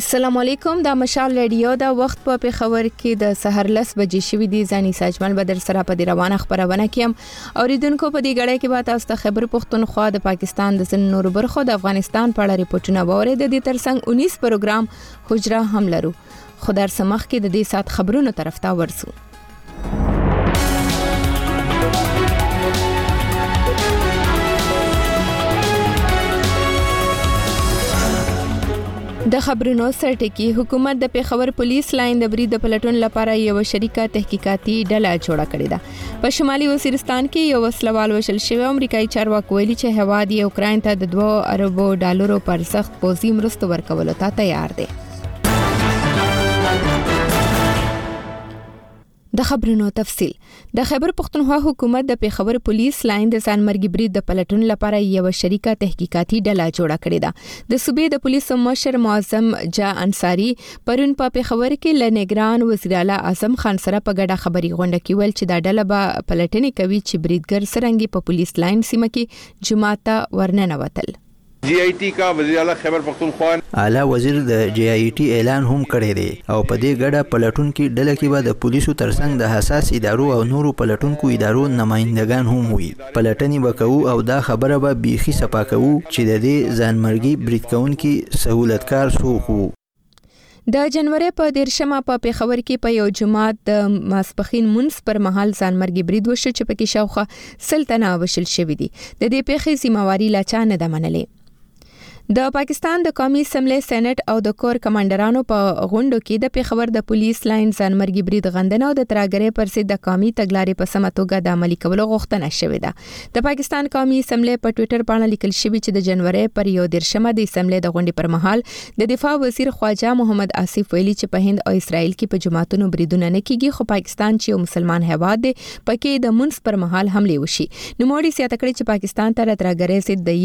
السلام علیکم د مشال رادیو د وخت په پیښور کې د سحر 10 بجې شوې دي ځاني ساجمل بدر سره په دی روانه خبرونه کیم اوریدونکو په دې غړې کې به تاسو ته خبر پښتونخوا د پاکستان د سن نور برخو د افغانستان په اړه ریپورتونه وره د دې ترڅنګ 19 پروګرام حجره هم لرو خدای سمخ کې د دې سات خبرونو طرف ته ورسو د خبرونو سرټکی حکومت د پیښور پولیس لاین د برید د پلټون لپاره یو شریکه تحقیقاتي ډله جوړه کړې ده په شمالي وزیرستان کې یو وسلوال وشل شوی امریکایي چارواکي ویلي چې هواد یې اوکراین ته د $2 ارب پر سخت پوځي مرستو ورکولو ته تیار دی د خبرونو تفصیل د خیبر پختونخوا حکومت د پیښور پولیس لاین د ځانمرګي برید د پلټون لپاره یو شریکه تحقیقاتي ډله جوړه کړې ده د صوبې د پولیسو مشر معظم جا انصاری پرون په پیښور کې لنګران وزیر اعلی اعظم خان سره په ګډه خبري غونډه کې ویل چې دا ډله به پلټنې کوي چې بریدګر سرنګي په پولیس لاین سیمه کې جماعت ورننه وتل GIT کا وزیر اعلی خیبر پختونخوا اعلی وزیر د GIT اعلان هم کړی دی او په دې غړه پلټون کې ډله کې به د پولیسو ترڅنګ د حساس ادارو او نورو پلټونکو ادارو نمائندگان هم وي پلټنې وکاو او دا خبره به بيخي صفا کوو چې د دې ځانمرګي برید کوونکي سہولتکار څوک وو د جنوري په 13مه په پیښور کې په یو جماعت د ماسپخین مونږ پر مهال ځانمرګي برید وشو چې پکې شاوخه سلطنه وشل شوې دي د دې پیښې ذمہواری لا چا نه ده منلې د پاکستان د قومي اسمبلی سېنات او د کور کمانډرانو په غونډو کې د پیښور د پولیس لاین ځانمرګي برید غندنه او د تراګرې پر ضد د قومي تګلارې په سمه توګه د عملي کولو غوښتنه شوې ده د پاکستان قومي اسمبلی په ټوئیټر باندې لیکل شوی چې د جنوري پر 13مه د اسمبلی د غونډې پر مهال د دفاع وزیر خواجه محمد آصف ویلي چې په هند او اسرائیل کې په جماعتونو بریدونه نه کیږي خو پاکستان چې یو مسلمان هیواد دی پکې د مونږ پر مهال حمله وشي نو موړي سیاته کړی چې پاکستان ته تراګرې ضد د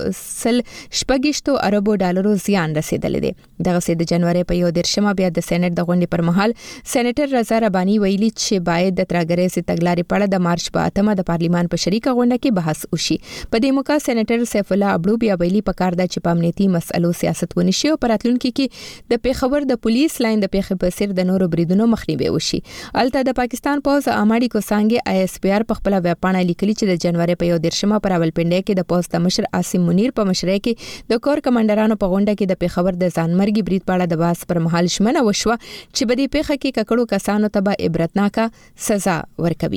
$1 ارب زیان رسیدلی دی دغه سه د جنوري په 13مه بیا د سېنات د غونډې پر مهال سېنیټر رضا ربانی ویلي چې باید د تراګرې سي تګلارې په اړه د مارچ په 8مه د پارلیمان په شریکه غونډه کې بحث وشي په دې موقع سېنیټر سیف الله ابړو بیا ویلي پکار ده چې په امنیتي مسلو سیاست ونشي او پراتلونکو کې د پیښور د پولیس لاین د پیښې په سر د نورو بریدونو مخنیوي وشي الته د پاکستان پوز اماډي کوسانګي ISPR په خپل ویبپاڼه لیکلي چې د جنوري په 13مه پر راولپنډي کې د پوز مشر عاصم منیر په مشرۍ کې د کور کمانډرانو په غونډه کې د پیښور د ځانمرګي برید په اړه د باس پر مهال شمنه وشوه چې په دې پیښه کې ککړو کسانو ته به عبرتناکه سزا ورکوي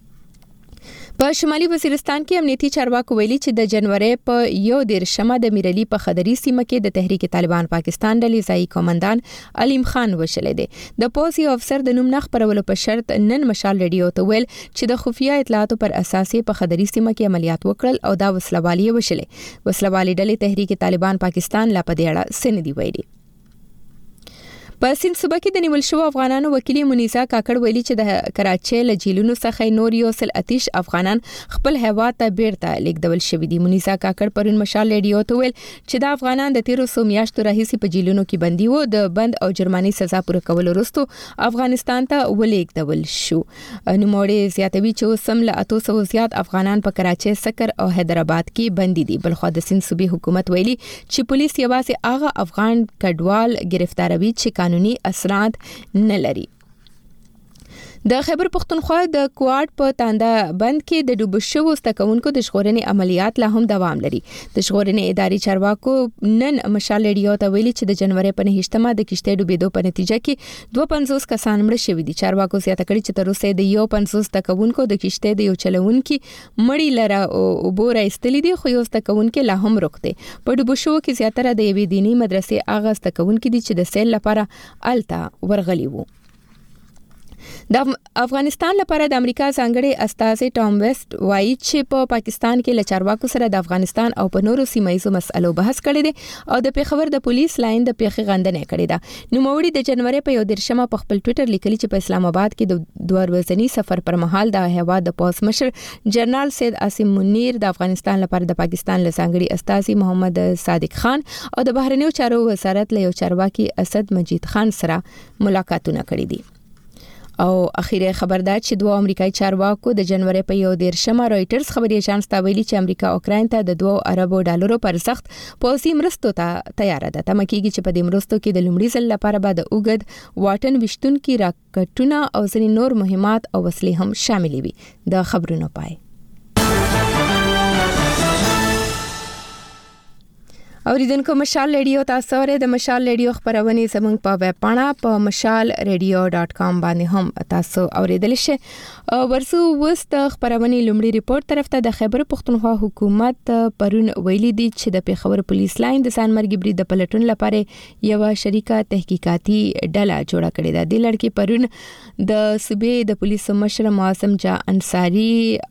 په شمالي وزیرستان کې امنیتي چارواکي ویلي چې د جنوري په 13مه د میرلی په خدري سیمه کې د تحریک طالبان پاکستان ډلې ځای کمانډان علیم خان وشلې دي د پولیس افسر د نوم نخ پرولو په شرط نن مشال رادیو ته ویل چې د خفیه اطلاعاتو پر اساس په خدري سیمه کې عملیات وکړل او دا وسلوالي وشلې وسلوالي ډلې تحریک طالبان پاکستان لا په دې اړه سندې ویلي په سند صوبه کې د نیول شو افغانانو وکیل منیزا کاکړ ویلي چې د کراچۍ له جیلونو څخه نور یو سل اتیش افغانان خپل هیواد ته بیرته لیږدول شوی دي منیزا کاکړ پرون مشال رادیو ته ویل چې د افغانان د 1300 میاشتو راهیسې په جیلونو کې بندي وو د بند او جرماني سزا پوره کول وروسته افغانستان ته ولیږدول شو نوموړي زیاتوي چې سم له 800 زیات افغانان په کراچۍ سکر او حیدرآباد کې بندي دي بلخو د سند صوبې حکومت ویلي چې پولیس یوازې هغه افغان کډوال گرفتاروي چې قانوني اسناد نه لري د خیبر پختونخوا د کوارټ په تاندا بند کې د ډوب شوو ستکونکو د ژغورنې عملیات لا هم دوام لري د ژغورنې اداري چارواکو نن مشال رادیو ته ویلي چې د جنوري په 9مه د کشته ډوبېدو په نتیجه کې 52 کسان مړ شوي دي چارواکو زیاته کړي چې تر اوسه د 50 ستکونکو د کشته د یو چلونکي مړی لره او بور ایستلې دي خو یو ستکونکو لا هم روغته په ډوب شوو کې زیاتره د یوې دینی مدرسې اغه ستکونکو دي چې د سیل لپاره التا ورغلي وو د افغانستان لپاره د امریکا ځانګړي استازي ټام ویسټ وایي چې په پاکستان کې له چارواکو سره د افغانستان او په نورو سیمایي مسلو بحث کړي دي او د پیښور د پولیس لاین د پیښې غندنه کړې ده نو موړي د جنوري په 13مه په خپل ټوئیټر لیکلي چې په اسلام آباد کې د 2 ورځنی سفر پر مهال د هیواد د پولیس مشر جنرال سید عاصم منیر د افغانستان لپاره د پاکستان له ځانګړي استازي محمد صادق خان او د بهرنیو چارو وزارت له یو چارواکي اسد مجید خان سره ملاقاتونه کړي دي او اخیری خبر دا چې دوه امریکایي چارواکو د جنوري په 11 رويټرز خبري اژانس ته ویلي چې امریکا اوکراین ته د 2 اربو ډالرو پر سخت پوځي مرستو ته تیار ده. تمه کیږي چې په دې مرستو کې د لومړي ځل لپاره به د اوګد واټن وشتونکي راکټونه او ځینې نور مهمات او وسلې هم شامل وي. د خبرونو پای اوریدونکو مشال ریډیو تاسو لري د مشال ریډیو خبرونه زموږ په ویب پاڼه په mashalradio.com باندې هم تاسو اوریدل شئ. ورسو وست خبرونه لومړی ریپورت طرف ته د خیبر پختونخوا حکومت پرون ویلي دي چې د پیښور پولیس لاین د سانمرګي برید د پلټون لپاره یو شریکه تحقیقاتي ډله جوړه کړې ده. د لړکی پرون د صوبې د پولیس مشر معصم جا انصاری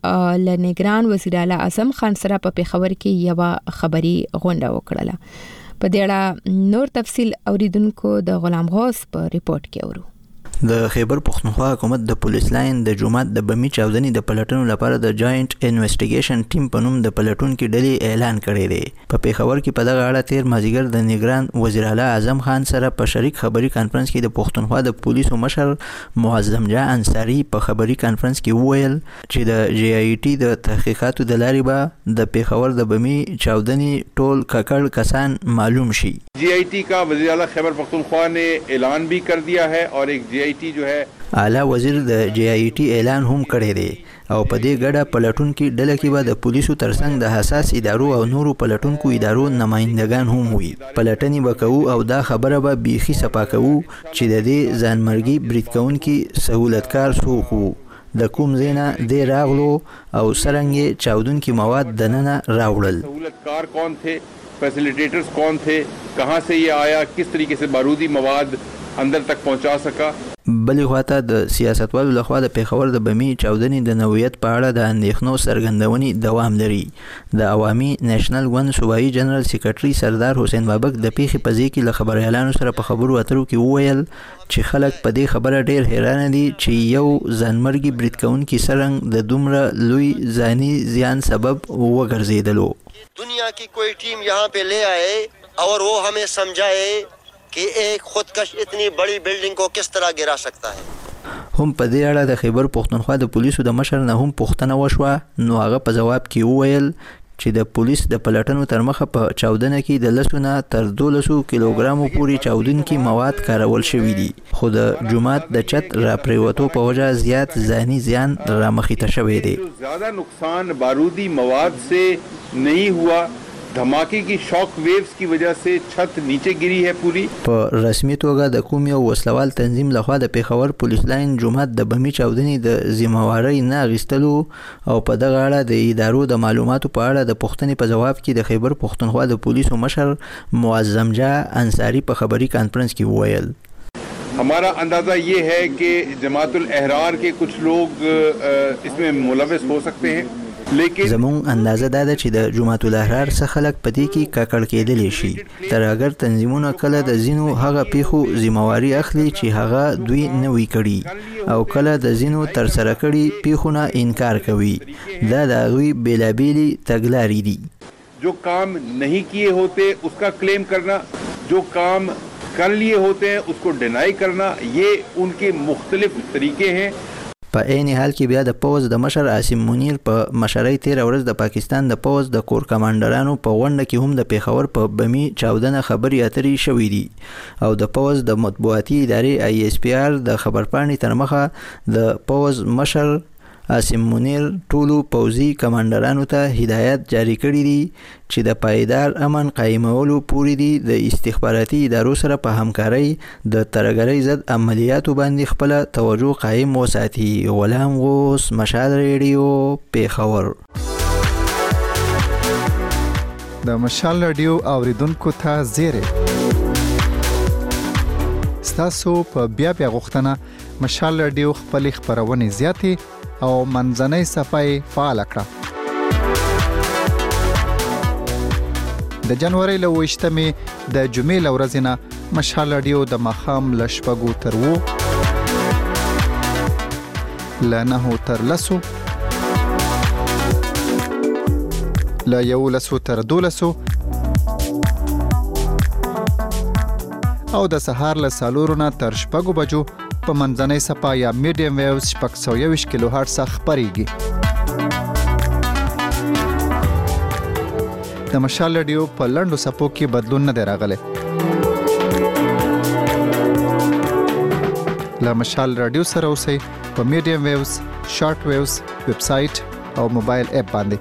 لنګران وزیر اعلی اعظم خان سره په پیښور کې یو خبري غونډه وکړه. په دې اړه نور تفصیل اوریدونکو د غلام غوث په ریپورت کې اورو. د خیبر پختونخوا حکومت د پولیس لاین د جمعات د بمی چاودنې د پلټنو لپاره د جاینټ انویسټیګیشن ټیم په نوم د پلټون کې ډلې اعلان کړی دی. په پیښور کې په دغه اړه تیر مازیګر د نگران وزیر اعلی اعظم خان سره په شریک خبري کانفرنس کې د پختونخوا د پولیسو مشر معظم جا انصاری په خبري کانفرنس کې وویل چې د جی آی ټي د تحقیقاتو د لارې به د پیښور د بمی چاودنې ټول ککړ کسان معلوم شي. جی آئی ٹی کا وزیر اعلیٰ خیبر پختونخوا نے اعلان بھی کر دیا ہے اور ایک جی آئی ٹی جو ہے اعلی وزیر د جی آی ټي اعلان هم کړی دی او په دې ګډه پلټون کې ډله کې به د پولیسو ترڅنګ د حساس ادارو او نورو پلټونکو ادارو نمائندگان هم وي. پلټنې به کوو او دا خبره به بیخي صفا کوو چې د دې ځانمرګي برید کوونکي سهولتکار څوک وو، د کوم ځای نه دی راغلو او څرنګه چاودونکي مواد دننه راوړل. سہولتکار کون تھے، فیسیلیٹیٹرز کون تھے، کہاں سے یہ آیا، کس طریقے سے بارودی مواد اندر تک پہنچا سکا. بلې خواته د سیاستوالو لخوا د پیښور د بمی چاودنې د نوعیت په اړه د اندېښنو څرګندونې دوام لري. د عوامي نېشنل ګوند صوبایي جنرال سیکرټري سردار حسین بابک د پیښې په ځای کې له خبریالانو سره په خبرو اترو کې وویل چې خلک په دې خبره ډېر حیران دي چې یو ځانمرګي برید کوونکي څرنګه د دومره لوی ځاني زیان سبب وګرځېدلو. دنیا کی کوئی ٹیم یہاں پہ لے آئے اور وہ ہمیں سمجھائے کہ ایک خودکش اتنی بڑی بلڈنگ کو کس طرح گرا سکتا ہے. هم په دې اړه د خیبر پختونخوا د پولیسو د مشر نه هم پوښتنه وشوه، نو هغه په جواب کې وویل چې د پولیس د پلټنو تر مخه په چاودنه کې د 10 نه تر 12 کیلوګرامو پورې چاودونکي مواد کارول شوي دي، خو د جمعات د چت را پریوتو په وجه زیات ځاني زیان را مخې ته شوی دی. زیادہ نقصان بارودی مواد سے نہیں ہوا، دھماکے کی شاک ویوز کی وجہ سے چھت نیچے گری ہے پوری. په رسمي توګه د کوم یو وسلوال تنظیم لخوا د پیښور پولیس لاین جمعات د بمی چاودنې د ذمہواری نه اخیستلو او په دغه اړه د ادارو د معلوماتو په اړه د پوښتنې په جواب کې د خیبر پختونخوا د پولیسو مشر معظم جا انصاری په خبري کانفرنس کې وویل ہمارا اندازہ یہ ہے کہ جماعت الاحرار کے کچھ لوگ اس میں ملوث ہو سکتے ہیں، لیکن زمون اندازه دا ده چې د جماعت الاحرار څخه خلک پدې کې ککړ کېدلی شي، تر اگر تنظیمونه کله د زینو هغه پیښو ذمہواری اخلي چې هغه دوی نه وی کړي او کله د زینو تر سره کړي پیښونه انکار کوي. دا د غوي بیلابیلی تګلارې دي. جو کام نہیں کیے ہوتے اس کا کلیم کرنا، جو کام کر لیے ہوتے ہیں اس کو ڈینائی کرنا، یہ ان کے مختلف طریقے ہیں. په عین حال کې بیا د پوز د مشر عاصم منیر په مشرۍ 13 ورځ د پاکستان د پوز د کور کمانډرانو په غونډه کې هم د پیښور په بمی چاودنه خبري اترې شوې دي او د پوز د مطبوعاتي ادارې آی اس پی آر د خبرپاڼې تر مخه د پوز مشر عاصم منیر ټولو پوزي کمانډرانو ته هدایت جاری کړی دي چې د پایدار امن قائمولو پورې دي د استخباراتي ادارو سره په همکارۍ د ترګرۍ ضد عملیاتو باندې خپل توجه قائم وساتي. غلام غوث، مشال ریډیو، پیښور. د مشال ریډیو اوریدونکو ته زیره ستاسو په بیا غوښتنه مشال ریډیو خپل خبرونه زیاتې او منځنۍ صفای فعال کړه. د جنوري له 28مې د جمعې له ورځې نه مشال ریډیو د ماښام له 6 تر 9 له 9 تر 10 له 11 تر 12 او د سهار له 4 نه تر 6 بجو په منځنۍ صفه یا میډیم ویوز 621 کیلو هرتز خپريږي. د مشال رادیو په لنډو صفو کې بدلون نه دی راغلی. له مشال رادیو سره اوسئ په میډیم ویوز، شارټ ویوز، ویب سټ او موبایل اپ باندې.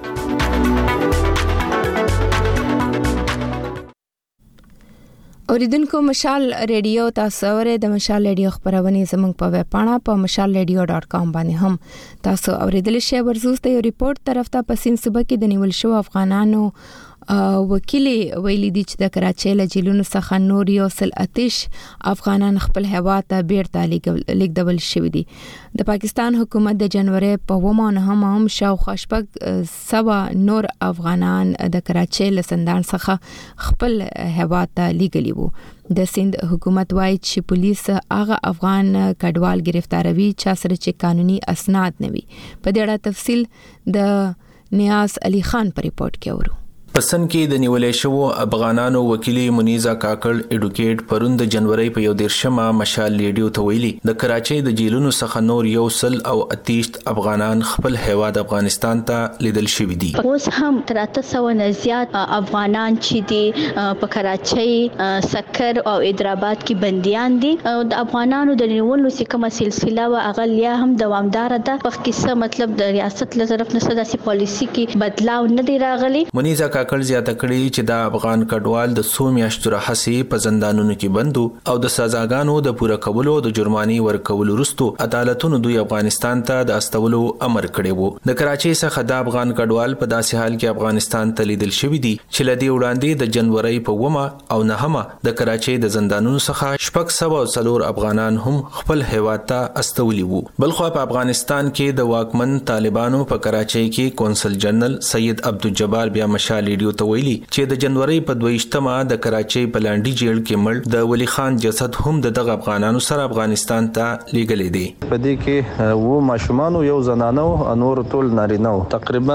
اوریدونکو مشال ریډیو تاسو اورئ. د مشال ریډیو خبرونه زموږ په ویب پاڼه په mashalradio.com باندې هم تاسو اوریدل شئ. ورزوس د یو ریپورت طرف ته په سیند صوبه کې د نیول شو افغانانو وکیلی ویلي دي چې د کراچۍ له جیلونو څخه نور یو سل آتش افغانان خپل هیواد ته بیرته لیږدول شوي دي. د پاکستان حکومت د جنوري په 9 هم شاوخوا 700 نور افغانان د کراچۍ له زندان څخه خپل هیواد ته لیږلي وو. د سند حکومت وايي چې پولیس هغه افغان کډوال گرفتاروي چې سره چې قانوني اسناد نه وي. په دې اړه تفصیل د نیاز علي خان په ریپورت کې اورو. پسند کې د نیولې شو افغانانو وکیلی منیزا کاکړ اډوکیټ پرون د جنوري په 11مه مشال ریډیو ته ویلي د کراچۍ د جیلونو څخه نور یو سل او اتیشت افغانان خپل هیواد افغانستان ته لیدل شوي دي. اوس هم 300 نه زیات افغانان چې دي په کراچۍ، سکر او حیدرآباد کې بنديان دي. د افغانانو د نیولو کومه سلسله او اغلیا هم دوامدار ده. په کیسه مطلب د ریاست له طرف نه سداسي پالیسی کې بدلاو نه دی راغلی. منیزا کاکړ زیاته کړي چې د افغان کډوال د 100 میاشتو راهسي په زندانونو کې بندو او د سزاګانو د پوره کولو د جرماني ورکولو وروسته عدالتونو دوی افغانستان ته د استولو امر کړی وو. د کراچۍ څخه د افغان کډوال په داسې حال کې افغانستان ته لیدل شوی دي چې لدی وړاندې د جنوري په 9 او 9 د کراچۍ د زندانونو څخه 604 افغانان هم خپل هیواد ته استولي وو. بلخو په افغانستان کې د واکمن طالبانو په کراچۍ کې کونسل جنرال سید عبدالجبار بیا مشال ریډیو ته ویلي چې د جنوري په 22مه د کراچۍ په لاندې جیل کې مړ د ولی خان جسد هم دغه افغانانو سره افغانستان ته لیږلې دي. په دې کې و ماشومان یو زنانه او نور ټول نارینه تقریبا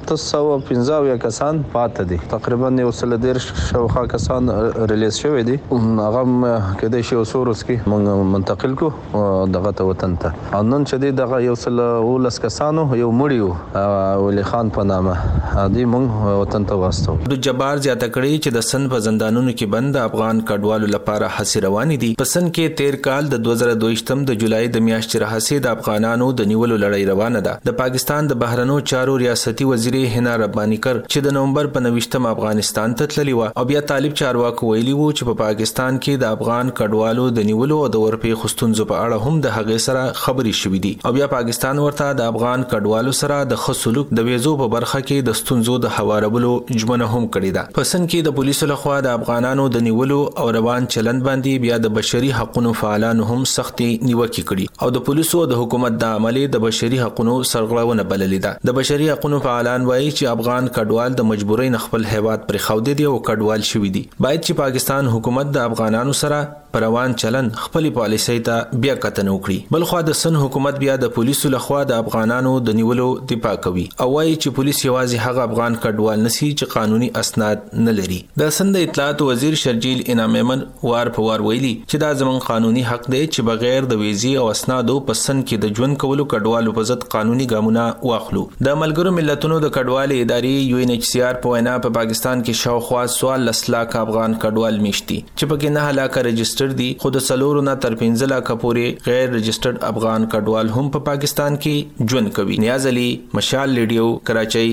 815 کسان پاتې دي. تقریبا یو سل ډیر شاوخوا کسان ریلیز شوی دي. هغه کېدای شي وسورس کې موږ منتقل کو دغه ته وطن ته. نن چې دغه یو سل ولس کسانو یو مړیو ولی خان په نامه دې موږ وطن ته د جبار زیاته کړي چې د سن په زندانونو کې بند افغان کډوالو لپاره حسي روانې دي. په سن کې 13 کال د 2022 د جولای د میاشتې راهسي د افغانانو د نیولو لړۍ روانه ده. د پاکستان د بهرنیو چارو ریاستي وزیر حنا رباني کر چې د نومبر په 29 افغانستان ته تللی و او بیا طالب چارواکو ویلي وو چې په پاکستان کې د افغان کډوالو د نیولو او د ورپی خستونزو په اړه هم د هغې سره خبري شوې دي او بیا پاکستان ورته د افغان کډوالو سره د خصلوک د ویزو په برخه کې د ستونزو د هوارولو جمنه هم کړی ده. پسند کې د پولیسو لخوا د افغانانو د نیولو او روان چلند باندې بیا د بشري حقوقو فعالانو هم سختي نیوکه کړي او د پولیسو د حکومت د عملي د بشري حقوقو سرغړونه بللې ده. د بشري حقوقو فعالان وایي چې افغان کډوال د مجبورۍ خپل هیواد پر خو دي او کډوال شوي دي. باید چې پاکستان حکومت د افغانانو سره روان چلن خپل پالیسۍ ته بیا کتنه وکړي. بلخو د سن حکومت بیا د پولیسو لخوا د افغانانو د نیولو دفاع کوي او وایي چې پولیس یوازې هغه افغان کډوال نسی چې قانوني اسناد نه لري. د سند اطلاعات وزیر شرجیل انعام ایمن وار په وار ویلي چې دا زموږ قانوني حق دی چې بغیر د ویزي او اسنادو په سن کې د ژوند کولو کډوالو په ضد قانوني ګامونه واخلو. د ملګرو ملتونو د کډوالو ادارې UNHCR په وینا په پاکستان کې شاوخوا 14 لک افغان کډوال میشتي چې پکې 9 لک رجسټر دي. خو د سلورو نه تر 15 لک پورې غیر رجسټرډ افغان کډوال هم په پاکستان کې ژوند کوي. نیاز علي، مشال ریډیو، کراچۍ.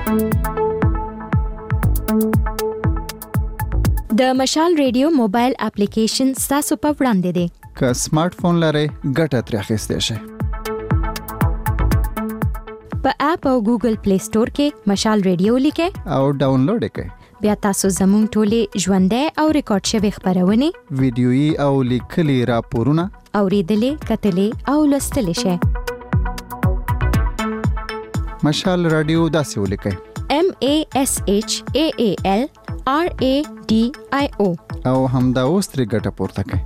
د مشال ریډیو موبایل اپلیکیشن تاسو په وړاندې دی. که سمارټ فون لرئ ګټه ترې اخیستی شئ. په اپ او ګوګل پلی سٹور کې مشال ریډیو لیکئ او ډاونلوډ یې کړئ. بیا تاسو زموږ ټولې ژوندۍ او ریکارډ شوي خبرونه، ویډیويي او لیکلي راپورونه اوریدلې، کتلې او لوستلې شئ. مشال رادیو داسې ولیکئ: MASHAALRADIO او همدا اوس ترې ګټه پورته کړئ.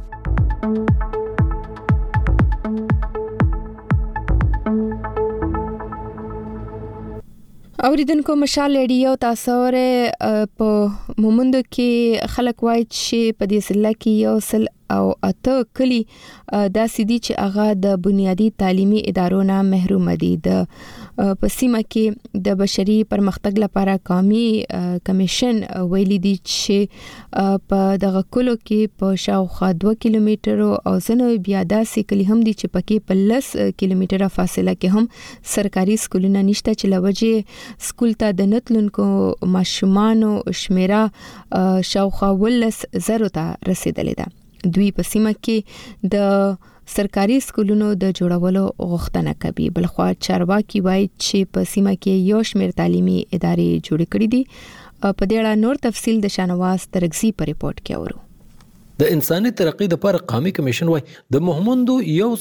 اوریدونکو مشال ریډیو تاسو په مومندو کې خلک وایي چې په دې سله کې یو سل او 8 کلی دا سدي چې هغه د بنیادی تعلیمي ادارو نه محروم دي. د پسیمه کې د بشري پرمختګ لپاره قومي کمیشن ویلي دي چې په دغه کلو کې په شاوخوا 2 کیلومتر او ځنه بیا داسې کلی هم دي چې پکې په 10 کیلومتره فاصله کې هم سرکاري سکولونه نشته چې لوجه سکول ته د نتلونکو ماشومانو شمیره شاوخوا 10,000 ته رسیدلې ده. دوی په سیمه کې د سرکاري سکولونو د جوړولو غوښتنه کوي. بلخوا چارواکي وایي چې په سیمه کې یو شمېر تعلیمي ادارې جوړ کړې دي. په دې اړه نور تفصیل د شانواز ترغزي په ریپورت کې اورو. د انساني ترقی د لپاره قومي کمیشن وای د محمندو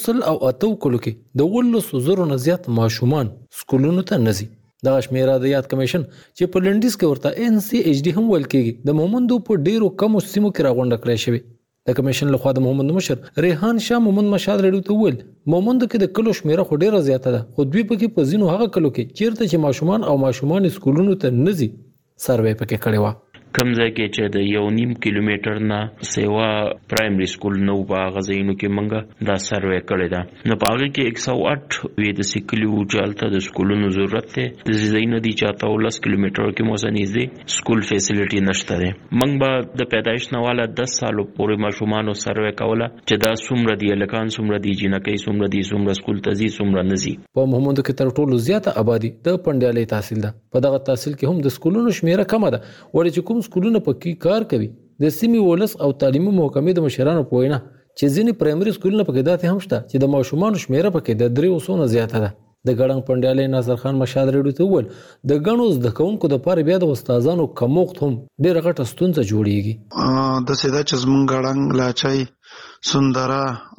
108 کلو کې د 10,000 نه زیات ماشومان سکولونو ته نزي. د شمیره د یاد کمیشن چې په لندیز کې ورته NCHD هم ول کېږي د محمندو په ډیرو کم سیمو کې راغونډه کړې شوی. د کمیشن له خوا د محمد مشر ریحان شاه محمد مشاد رډو ته ول محمد کې د کلو شمیره خو ډیره زیاته ده خو دوی پکې په زینو هغه کلو کې چیرته چې ماشومان او ماشومان سکولونو ته نزي سروې پکې کړي و. کم ځای کې چې د 1.5 کیلومتر نه سیوا پرایمري سکول نو په غزاینو کې منګه دا سروې کړی دا نو پاګه کې 108 وې د سکلیو چالتہ د سکولونو ضرورت ته د زینو دي چاته 10 کیلومتر کې مو سنځي سکول فیسیلیټي نشته ده. منګ به د پیدایش نه والا 10 سالو پورې ماشومانو سروې کوله چې دا څومره دی لکان څومره دی جنکې څومره دی څومره سکول ته زی څومره نزي. په محمد کې تر ټولو زیاته آبادی د پندیالي تحصیل ده. په دغه تحصیل کې هم د سکولونو شمیره کم ده ورته چې کوم سکولونه پکې کار کوي. د سیمې ولس او تعلیمي محکمې د مشرانو په وینا چې ځینې پرایمري سکولونه پکې داتې هم شته چې د ماشومانو شمیره پکې د 300 نه زیاته ده. د ګړنګ پندیالي ناصر خان مشاد رډو ته ول د غنو د کوونکو د پاره بیا د استادانو کموخت هم ډیره غټه ستونزه جوړیږي. د سیدا چزمن ګړنګ لاچای سندرا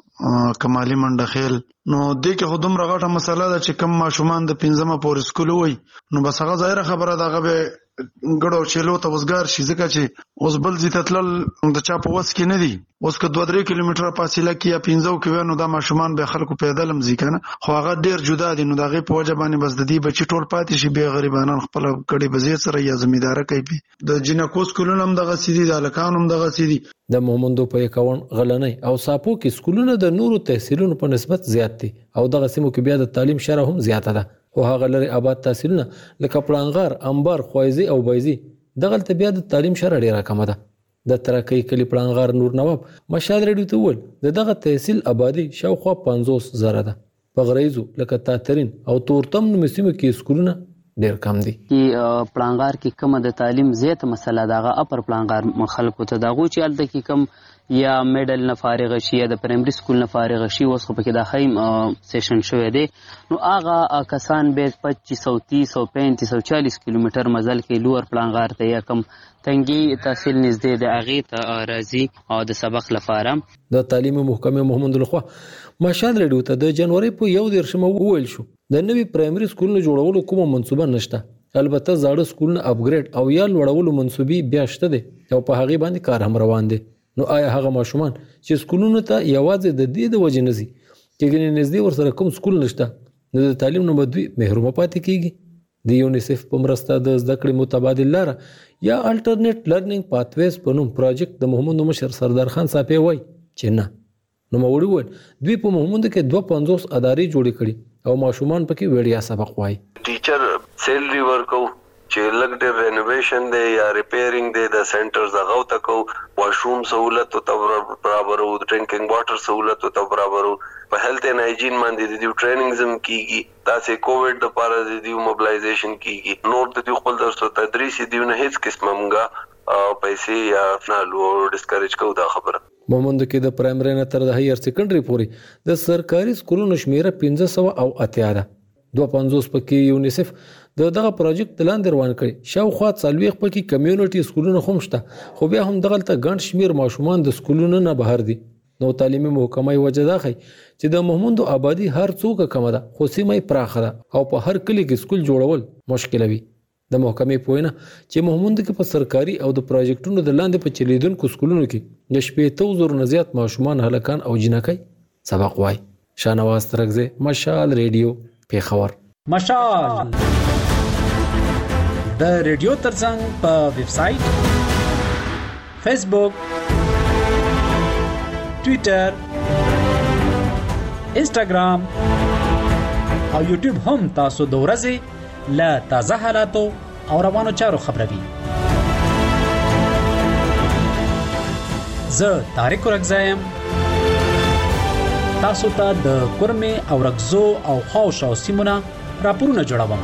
کمالي منډخیل نو د کې خودم رغټه مسله ده چې کم ماشومان د 15 پورې سکول وای نو بس هغه ظاهره خبره ده هغه ګړو چلو ته وسګار شي ځکه چې اوس بل ځی تتل د چا په وس کې نه دي. اوس که 2-3 کیلومتره فاصله کې یا 15 کې نو دا ماشومان به خلکو پیدل مزي کنه خو هغه ډیر جدا دي نو دغه په وجه باندې بس د دې بچی ټول پاتې شي به غریبانان خپل کړي بزې سره یا زمیدار کوي. د جنکو سکولونو هم دغه سيدي د الکانو هم دغه سيدي. د محمندو په 51 غلنۍ او ساپو کې سکولونه د نورو تحصیلونو په نسبت زیات دي او دغه سیمو کې بیا د تعلیم شره هم زیاته ده. او هغه لري آباد تحصیلونه لکه پړانغار انبار خوایزي او بایزي دغه ته بیا د تعلیم شره ډیره کم ده. د ترکی کلی پړانغار نور نواب مشاد رډو ته ول دغه تحصیل آبادی شاوخوا 50,000 ده. په غریزو لکه تاترین او تورتم نو مسیمه کې سکولونه ډیر کم دي. کې پړانغار کې کم د تعلیم زیات مسله دغه اپر پړانغار خلکو ته دغه چې الته کې کم یا میډل نه فارغ شي یا د پرایمري سکول نه فارغ شي اوس خو پکې د خیم سیشن شوی دی نو هغه کسان به 2500 335 40 کیلومتر مزل کې لوړ پړانغار ته یا کم تنګي تحصیل نږدې د اغه ته راځي او د سبق لپاره. د تعلیم محکمه محمد الخوا مشاد رډو ته د جنوري په 1 ویل شو د نوي پرایمري سکولونو جوړولو کومه منصوبه نشته. البته زاړه سکولونه اپګریډ او یا لوړولو منصوبې بیا شته دي او په هغه باندې کار هم روان دي. نو آیا هغه ماشومان چې سکولونو ته یوازې د دې د وجې نزي چې ګنې نږدې ورسره کوم سکول نشته نو د تعلیم نه بدوي محروم پاتې کیږي. د یونیسف په مرسته د زده کړې متبادل لار یا الټرنیټ لرنینګ پاتویز په نوم پروجیکټ د محمد مشر سردار خان صاحب وای چې نه نو موړي ول دوی په محمد کې 250 ادارې جوړې کړي او ماشومان پکې وړیا سبق وای. ټیچر سیلری ورکو چې لګ ډېر رینوویشن دی یا ریپیرینګ دی د سنټرز هغه ته کو واشروم سہولت او برابر او ډرینکینګ واټر سہولت او برابر په هیلث اینڈ هایجین باندې د ټریننګ زم کیږي تاسو کووډ د پاره د دیو موبلایزیشن کیږي نور د دیو خپل درسو تدریس دیو نه هیڅ قسمه مونږه پیسې یا فنالو ډیسکریج کو دا خبره. مومند کې د پرایمري نه تر د هایر سیکنډري پورې د سرکاري سکولونو شمیره 1580 ده. 250 پکې یونیسف دغه پروجیکټ لاندې روان کړي شاوخوا 40 پکې کمیونټي سکولونه هم شته خو بیا هم دغه ته ګڼ شمیر ماشومان د سکولونو نه بهر دي. نو تعلیمي محکمه وجه دا خي چې د محمود آبادی هر څوک کم ده خو سیمه پراخه ده او په هر کلی کې سکول جوړول مشکل وي. د محکمې پوینه چې محمود کې په سرکاري او د پروجیکټونو د لاندې په چلیدونکو سکولونو کې د 70,000 نه زیات ماشومان هلکان او جنکۍ سبق وای. شانواز ترغزه مشال ریډیو پیښور. مشال د ریډیو ترڅنګ په ویب سټ، فیسبوک، ټوئیټر، انسټاګرام او یوټیوب هم تاسو د ورځې له تازه حالاتو او روانو چارو خبروي. زه طارق رګزایم، تاسو ته د کورمه او رګزو او خاوشو سیمونه راپورونه جوړوم.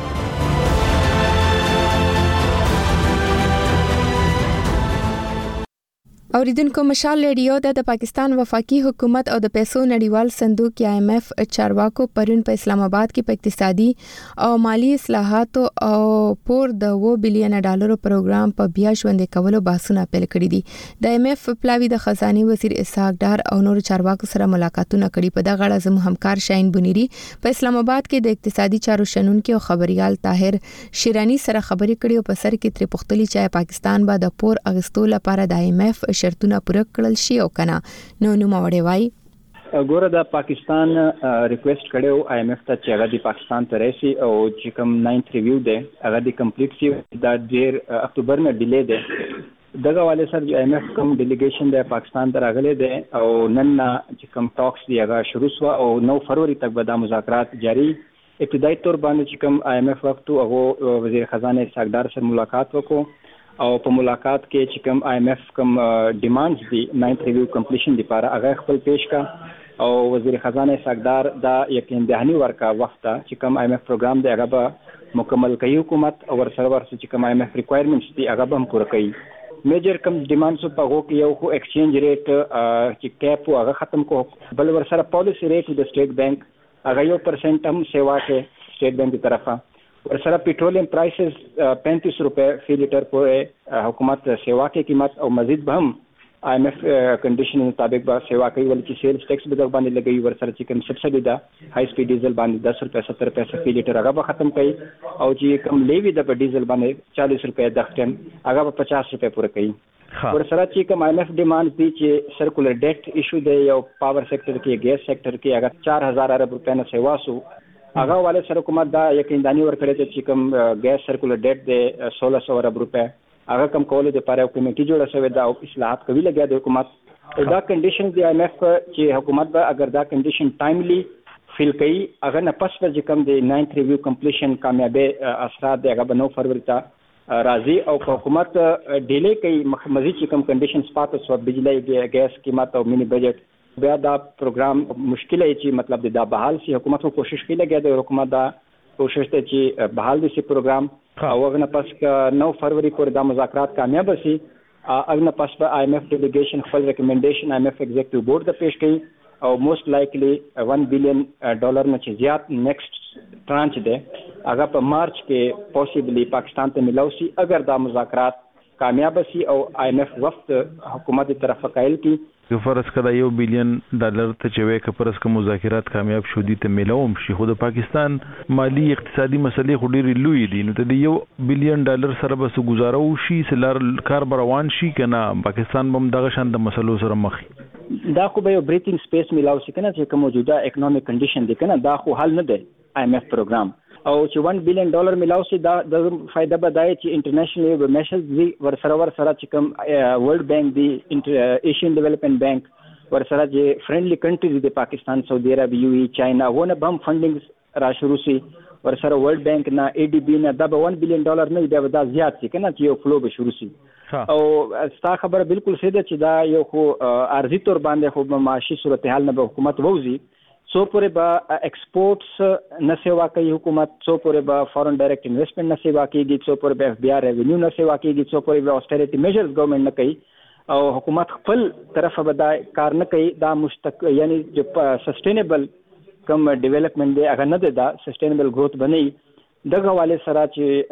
اوریدونکو، مشال ریډیو د پاکستان وفاقي حکومت او د پیسو نړیوال صندوق IMF چارواکو پرون په اسلام آباد کې په اقتصادي او مالی اصلاحاتو او پور د $1 بلین پروګرام په بیا ژوندې کولو بحثونه پیل کړي دي. د IMF پلاوی د خزانه وزیر اسحاق ډار او نور چارواکو سره ملاقاتونه کړي. په دغه اړه زموږ همکار شاهین بنيري په اسلام آباد کې د اقتصادي چارو شنونکو او خبريال طاهر شیرانی سره خبرې کړي او په سر کې تر پختلی چې پاکستان به د پور اغستو لپاره د IMF شرطونه پوره کړل شي او کنه. نو ماوړې وای ګوره د پاکستان ریکوست کړو IMF ته چې هغه د پاکستان ته راشي او چې کوم 9th ریویو ده هغه د کمپلیټ شي د ډیر اکتوبر نه ډیلی ده. دغه والے سر IMF کوم ډیلیګیشن د پاکستان ته راغلي ده او نن چې کوم ټاکس دی هغه شروع شو او 9 فروری تک به د مذاکرات جاری. ابتدایي تور باندې چې کوم IMF وخت او وزیر خزانه اسحاق ډار سره ملاقات وکړو او په ملاقات کې چې کوم IMF کوم ډیمانډز دي 9th ریویو کمپلیشن لپاره هغه خپل پیش کا او وزیر خزانه اسحاق ډار دا یقین دهانی ورکا وخت چې کوم IMF پروګرام دی هغه به مکمل کوي حکومت او ورسره چې کوم IMF ریکوایرمنټس دي هغه به هم پوره کوي. میجر کم ډیمانډز په هغه کې یو خو ایکسچینج ریټ چې کیپ هغه ختم کو، بل ورسره پالیسی ریټ د سټیټ بانک هغه 1% هم سیوا کې سټیټ بانک کی طرفه ورسره پیټرولیم پرایسز 35 روپے فی لیټر په حکومت سیوا کې قیمت او مزید به هم IMF کنډیشن مطابق به سیوا کوي ول چې سیلز ټیکس به باندې لګي ورسره چې کوم سبسډي ده های سپیډ ډیزل باندې 10 روپے 70 پیسې فی لیټر هغه به ختم کوي او چې کوم لیوی د ډیزل باندې 40 روپے د ټن هغه به 50 روپے پوره کوي. ورسره چې کوم IMF ډیمانډ دي چې سرکولر ډیټ ایشو دی یو پاور سېکټر کې ګیس سېکټر کې هغه 4000 ارب روپے نه سیوا سو هغه والے سره حکومت دا یقین دانی ور کړی چې کوم ګیس سرکولر ډیټ دی 1600 ارب روپے هغه کم کول د لپاره کمیټي جوړه شوې ده او اصلاحات کوي لګیا د حکومت دا کنډیشن دی IMF چې حکومت به اگر دا کنډیشن ټایملی فیل کوي هغه نه پس پر کوم د 9th ریویو کمپلیشن کامیابی اثرات دی هغه به 9 فروری ته راځي او حکومت ډیلی کوي مزید چې کوم کنډیشنز پاتې سو بجلی ګیس قیمت او مینی بجټ بیا دا پروګرام مشکل دی چې مطلب دا بحال شي. حکومت کوشش کوي لګیا د حکومت دا کوشش ته چې بحال دي شي پروګرام او هغه پس 9 فروری پورې دا مذاکرات کامیاب شي. هغه پس په IMF ډیلیګیشن خپل ریکمنډیشن IMF ایگزیکټیو بورډ ته پیش کړي او موست لایکلی $1 بلین نه چې زیات نیکسټ ترانچ دی هغه په مارچ کې پوسیبلی پاکستان ته ملاوي شي اگر دا مذاکرات کامیاب شي او IMF وفد حکومت طرف قائل کی فرض کړه $1 بلین ته چې وای که فرض کړه مذاکرات کامیاب شو دي ته ملاوم شي خو د پاکستان مالی اقتصادي مسلې خو ډېرې لوی دي نو ته د $1 بلین سره به څه گزاره وشي سلار کار روان شي کنه پاکستان بم دغه شان د مسلو سره مخ دا خو به یو بریتینګ سپیس ملاوي شي کنه چې کوم موجوده اکونومیک کنډیشن دي کنه دا خو حل نه دی IMF پروګرام او چې $1 بلین ملاوي شي دا د فائدہ بدای چې انټرنیشنل میشنز دي ورسره چې کوم ورلد بانک دی ایشین ډیولپمنٹ بانک ورسره چې فرندلی کنټریز دي پاکستان سعودي عرب UAE چاینا ونه بم فندینګ را شروع شي ورسره ورلد بانک نه ADB نه دا $1 بلین نه دی دا زیات شي کنه چې یو فلو به شروع شي او ستا خبره بالکل سیده چې دا یو خو ارزي تور باندې خو معاشي صورتحال نه به حکومت ووزي سو پورې با ایکسپورټس نه سیوا کوي حکومت سو پورې با فارن ډایرکټ انویسټمنټ نه سیوا کیږي سو پورې با FBI ریونیو نه سیوا کیږي سو پورې با اوسټریټي میجرز ګورنمنت نه کوي او حکومت خپل طرفه به دا کار نه کوي دا یعنی جو سسټینبل کم ډیولپمنٹ دی هغه نه دی دا سسټینبل گروث بنئ دغه والے سره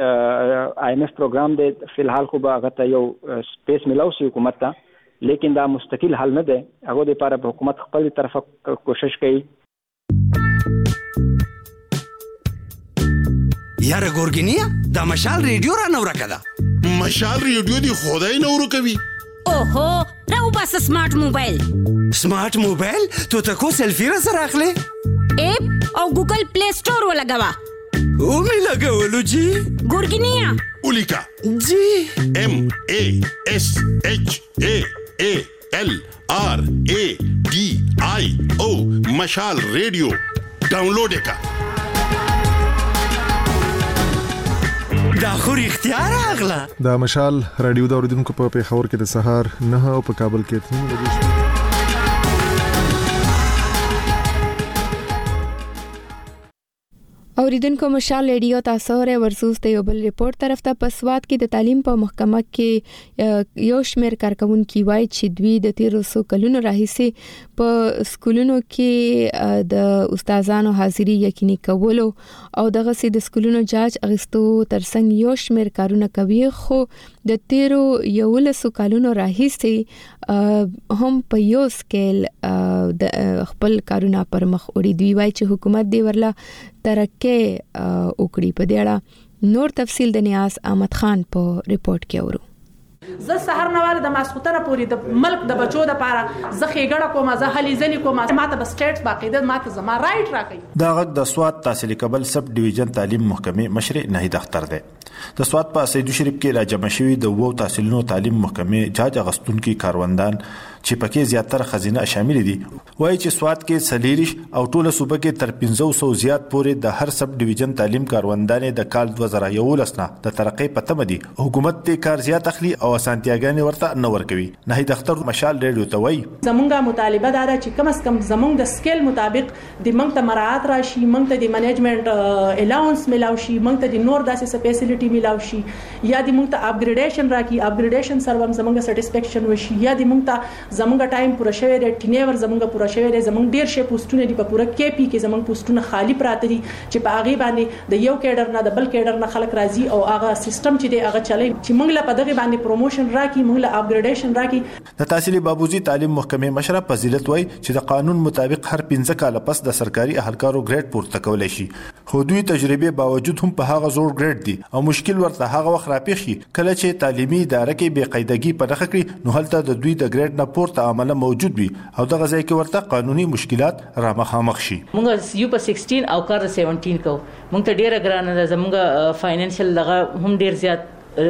چې IMF پروګرام دی فلحال خو به هغه ته یو سپیس ملاو شي حکومت ته لیکن دا مستقل حل نه دی هغه د لپاره حکومت خپل طرفه کوشش کوي. یاره ګورګینیا دا مشال ریډیو را نو راکړه مشال ریډیو دی خدای نو ورکوي اوهو راو بس سمارټ موبایل تو تکو سیلفی را سره اخلي اپ او ګوګل پلی سٹور ولګوا او می لګولو جی ګورګینیا اولیکا GMASHAALRA مشال ریډیو ډاونلوډ کړه. دا خو اختیار اغلا دا مشال رادیو د اوریدونکو په پیښور کې د سهار 9 او په کابل کې 3 بجې. اوریدونکو مشال ریډیو تاسو ور ورسوس ته یو بل ریپورت طرف ته پسواد کې د تعلیم په محکمه کې یو شمېر کارکونکو وایي چې دوی د 1300 کلونو راهیسې په سکولونو کې د استادانو حاضری یقیني کولو او دغه سي د سکولونو جاج اغستو ترڅنګ یو شمېر کارونه کوي، خو د 13 کلونو راهیسې هم په یو سکیل د خپل کارونه پر مخ وړي. دوی وایي چې حکومت دی ورلا ترکه وکړي. په دې اړه نور تفصیل د نیاز احمد خان په ریپورت کې اورو. زه سحر نواله د ماسختنه پوری د ملک د بچو د پاره زه خېګړه کوم، زه هلي ځلې کوم، ماته به سټیټس باقاعده ماته زما رائټ راکړي. دا غږ د سواد تحصیل قبل سب ډیویژن تعلیم محکمې مشر نهید اختر دی. د سواد په سیدو شریف کې راجمع شوی د وو تحصیلونو تعلیم محکمې جاج اغستونکو کاروندان چې پکې زیاتره خزینه شامل دي وایي چې سواد کې سلیریش او ټوله صوبه کې تر 500 زیات پورې د هر سب ډیویژن تعلیم کاروندان د کال 2011 نه د ترقې پته مدي. حکومت ته کار زیات اخلي او اسانتیاګانې ورته نه ورکوي. نهید اختر مشال ریډیو ته وایي زمونږه مطالبه دا ده چې کم از کم زمونږ د سکیل مطابق د منګ ته مراعات راشي، منګ ته د منیجمنت الاونس ملاو شي، منګ ته د نور داسې فیسیلیټي ملاو شي، یا د منګ ته اپګریډیشن راکړي، اپګریډیشن سره زمونږ سټیسفیکشن وشي، یا د منګ ته زمونږ ټایم پوره شوی دی، ټینیور زمونږ پوره شوی دی، زمونږ ډیر شی پوسټونه دي په پوره کې پی کې زمونږ پوسټونه خالی پراته دي چې په هغه باندې د یو کیډر نه د بل کیډر نه خلک راځي او هغه سیستم چې دی هغه چلای چې موږ له په دغه باندې پروموشن راکې، موږ له اپګریډیشن راکې. د تحصیل بابوزي تعلیم محکمې مشره فضیلت وای چې د قانون مطابق هر 15 کال پس د سرکاري اهلکارو ګریډ پورته کولای شي، خو دوی تجربه باوجود هم په هغه زوړ ګریډ دي او مشکل ورته هغه وخت راپېښ شي کله چې تعلیمي اداره کې بې قاعدګي په نخښه کړي، نو هلته د دوی د ګریډ نه پورته عمله موجود وي او دغه ځای کې ورته قانوني مشکلات را مخامخ شي. موږ یو په 16 او کار 17 کو موږ ته ډیره ګرانه ده، زموږ فاینانشل لغه هم ډیر زیات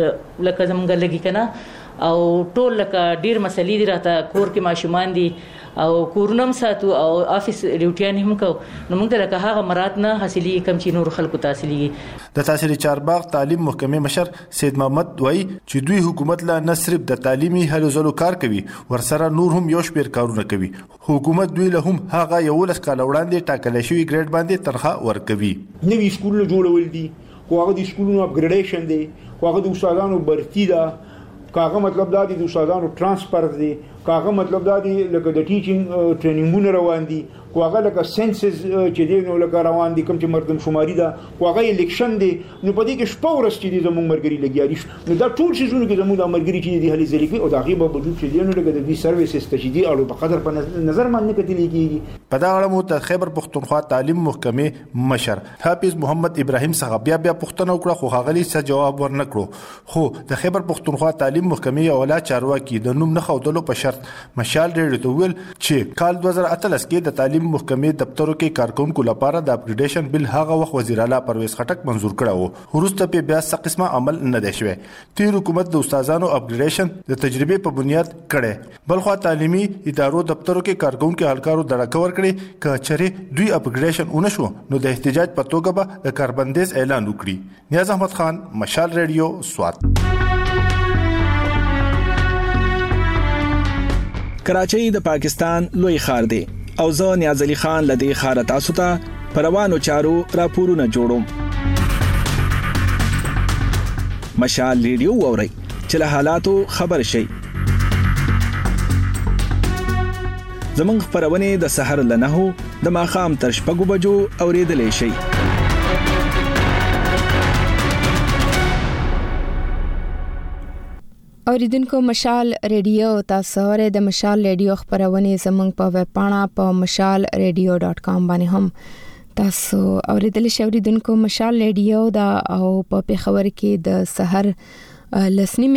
لکه زموږ لګی کنه او ټول لکه ډیر مسلې دي راته کور کې ماشومان دي او کورنم ساتو او افیس ډیوټیان هم کو، نو موږ ته لکه هغه مراد نه حاصلې کم چې نور خلکو تحصیلي. د تحصیل چارباغ تعلیم محکمې مشر سید محمد وای چې دوی حکومت لا نه صرف د تعلیمي هلو ځلو کار کوي، ورسره نور هم یو شمېر کارونه کوي. حکومت دوی له هم هغه 11 کال وړاندې ټاکل شوی ګریډ باندې تنخواه ورکوي. نوې سکولونه جوړول دي، خو هغه د سکولونو اپګریډیشن دی، خو هغه د استادانو برتی ده، کاغه مطلب دا دی د استادانو ترانسفر دی، کاغه مطلب دا دی لکه د ټیچینګ ټریننګونه روان دي، خو هغه لکه سنسز چې دی نو لکه روان دي، کوم چې مردم شماري ده، خو هغه الیکشن دی، نو په دې کې شپه ورځ چې دی زموږ مرګري لګیا دي، نو دا ټول شیزونه کې زموږ د مرګري چې دی هلي ځلې کې او دا غي به وجود چې دی نو لکه د دې سرویسز ته چې دی اړو په قدر په نظر باندې کتلې کېږي. په دا اړه مو ته خیبر پختونخوا تعلیم محکمې مشر حافظ محمد ابراهیم څخه بیا پوښتنه وکړه، خو هغه څه جواب ورنکړو. خو د خیبر پختونخوا تعلیم محکمې اوله چارواکي د نوم نه خودلو په شرط مشال ریډیو ته ویل چې کال 2013 کې د تعلیم محکمې دفترو کې کارکونکو لپاره د اپګریډیشن بل هغه وخت وزیر اعلی پرویز خټک منزور کړو، وروسته په بیا څه قسمه عمل نه دی شوی. تیر حکومت د استادانو اپګریډیشن د تجربه په بنیاد کړي، بلخو تعلیمي ادارو دفترو کې کارکونکو اهلکارو درکور کړي کچره دوی اپګریډیشن ونشو نو د احتجاج په توګه به د کاربندیز اعلان وکړي. نیاز احمد خان مشال ریډیو سوات. کراچۍ د پاکستان لوی ښار دی او زه نیاز علي خان لدی ښار تاسو ته پروانو چارو راپورونه جوړوم. مشال ریډیو ووري چې له حالاتو خبر شي. زمونږ خبرونه د سحر لنهو د ماخام تر شپږو بجو اوریدلې شي. اوریدونکو مشال ریډیو تاسو ور د مشال ریډیو خبرونه زمونږ په ویب پاڼه په mashalradio.com باندې هم تاسو اوریدل شئ. اوریدونکو مشال ریډیو دا او په پیښور کې د سحر لسنیمه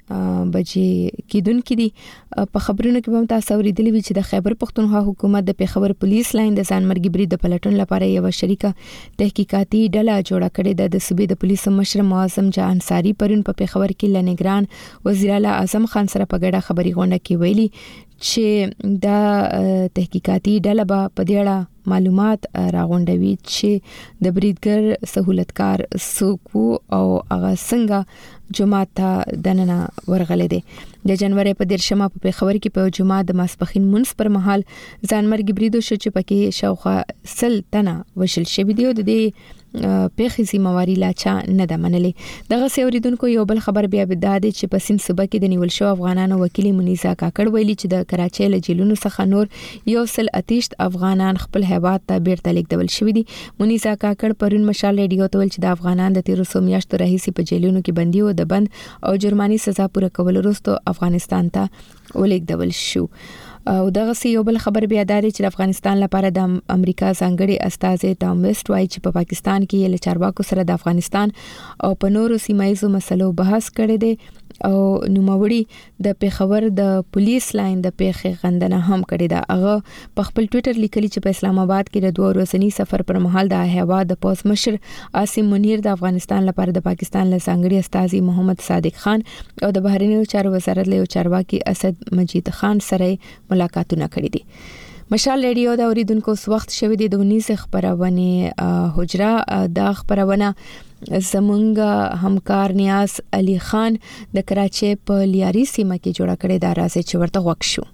بجې کیدونکې دي. په خبرونو کې هم تاسو اوریدلی وی چې د خیبر پختونخوا حکومت د پیښور پولیس لاین د ځانمرګي برید د پلټون لپاره یو شریکه تحقیقاتي ډله جوړه کړې ده. د صوبې د پولیسو مشر معظم جان انصاری پرون په پیښور کې لنګران وزیر اعلی اعظم خان سره په ګډه خبري غونډه کې ویلي چې دا تحقیقاتي ډله به په دې اړه معلومات راغونډوي چې د بریدګر سہولتکار څوک او هغه څنګه جمعه ته دننه ورغلې دي. د جنوري په 13مه په پیښور کې په جمعه د ماسپخین منځ پر مهال ځانمرګي برید وشو چې پکې شاوخوا 100 تنه وشل شوی دی. د دې پیښې ذمہواری لا چا نه ده منلې. دغه سیوریدونکو یو بل خبر بیا د دې چې په سیند صوبه کې د نیول شو افغانانو وکیل منیزا کاکړ ویلي چې د کراچۍ له جیلونو څخه نور یو سل اتیشت افغانان خپل هیواد ته بیرته لیږدول شوی دي. منیزا کاکړ پرون مشال ریډیو ته ویل چې د افغانان د 1300 میاشتو راهیسې په جیلونو کې بندي او د بند او جرماني سزا پوره کول وروسته افغانستان ته ولیږدول شو. او دغه یو بل خبر بیا داري چې افغانستان لپاره د امریکا ځانګړي استازي ټام ویسټ وایي چې په پاکستان کې له چارواکو سره د افغانستان او په نورو سیمایي مسلو بحث کړي دي او نوموړي د پیښور د پولیس لاین د پیښې غندنه هم کړې ده. هغه په خپل ټوئیټر لیکلي چې په اسلام آباد کې د 2 ورځني سفر پر مهال د هیواد د پوز مشر عاصم منیر د افغانستان لپاره د پاکستان له ځانګړي استازي محمد صادق خان او د بهرنیو چارو وزارت له چارواکي اسد مجید خان سره ملاقاتونه کړي دي. مشال ریډیو دا اوریدونکو وخت شوی دی د 19 خبرونه حجره د خبرونه زمونږ همکار نیاز علي خان د کراچۍ په لیاري سیمه کې جوړه کړې ده. راځي چې ورته وښ شو.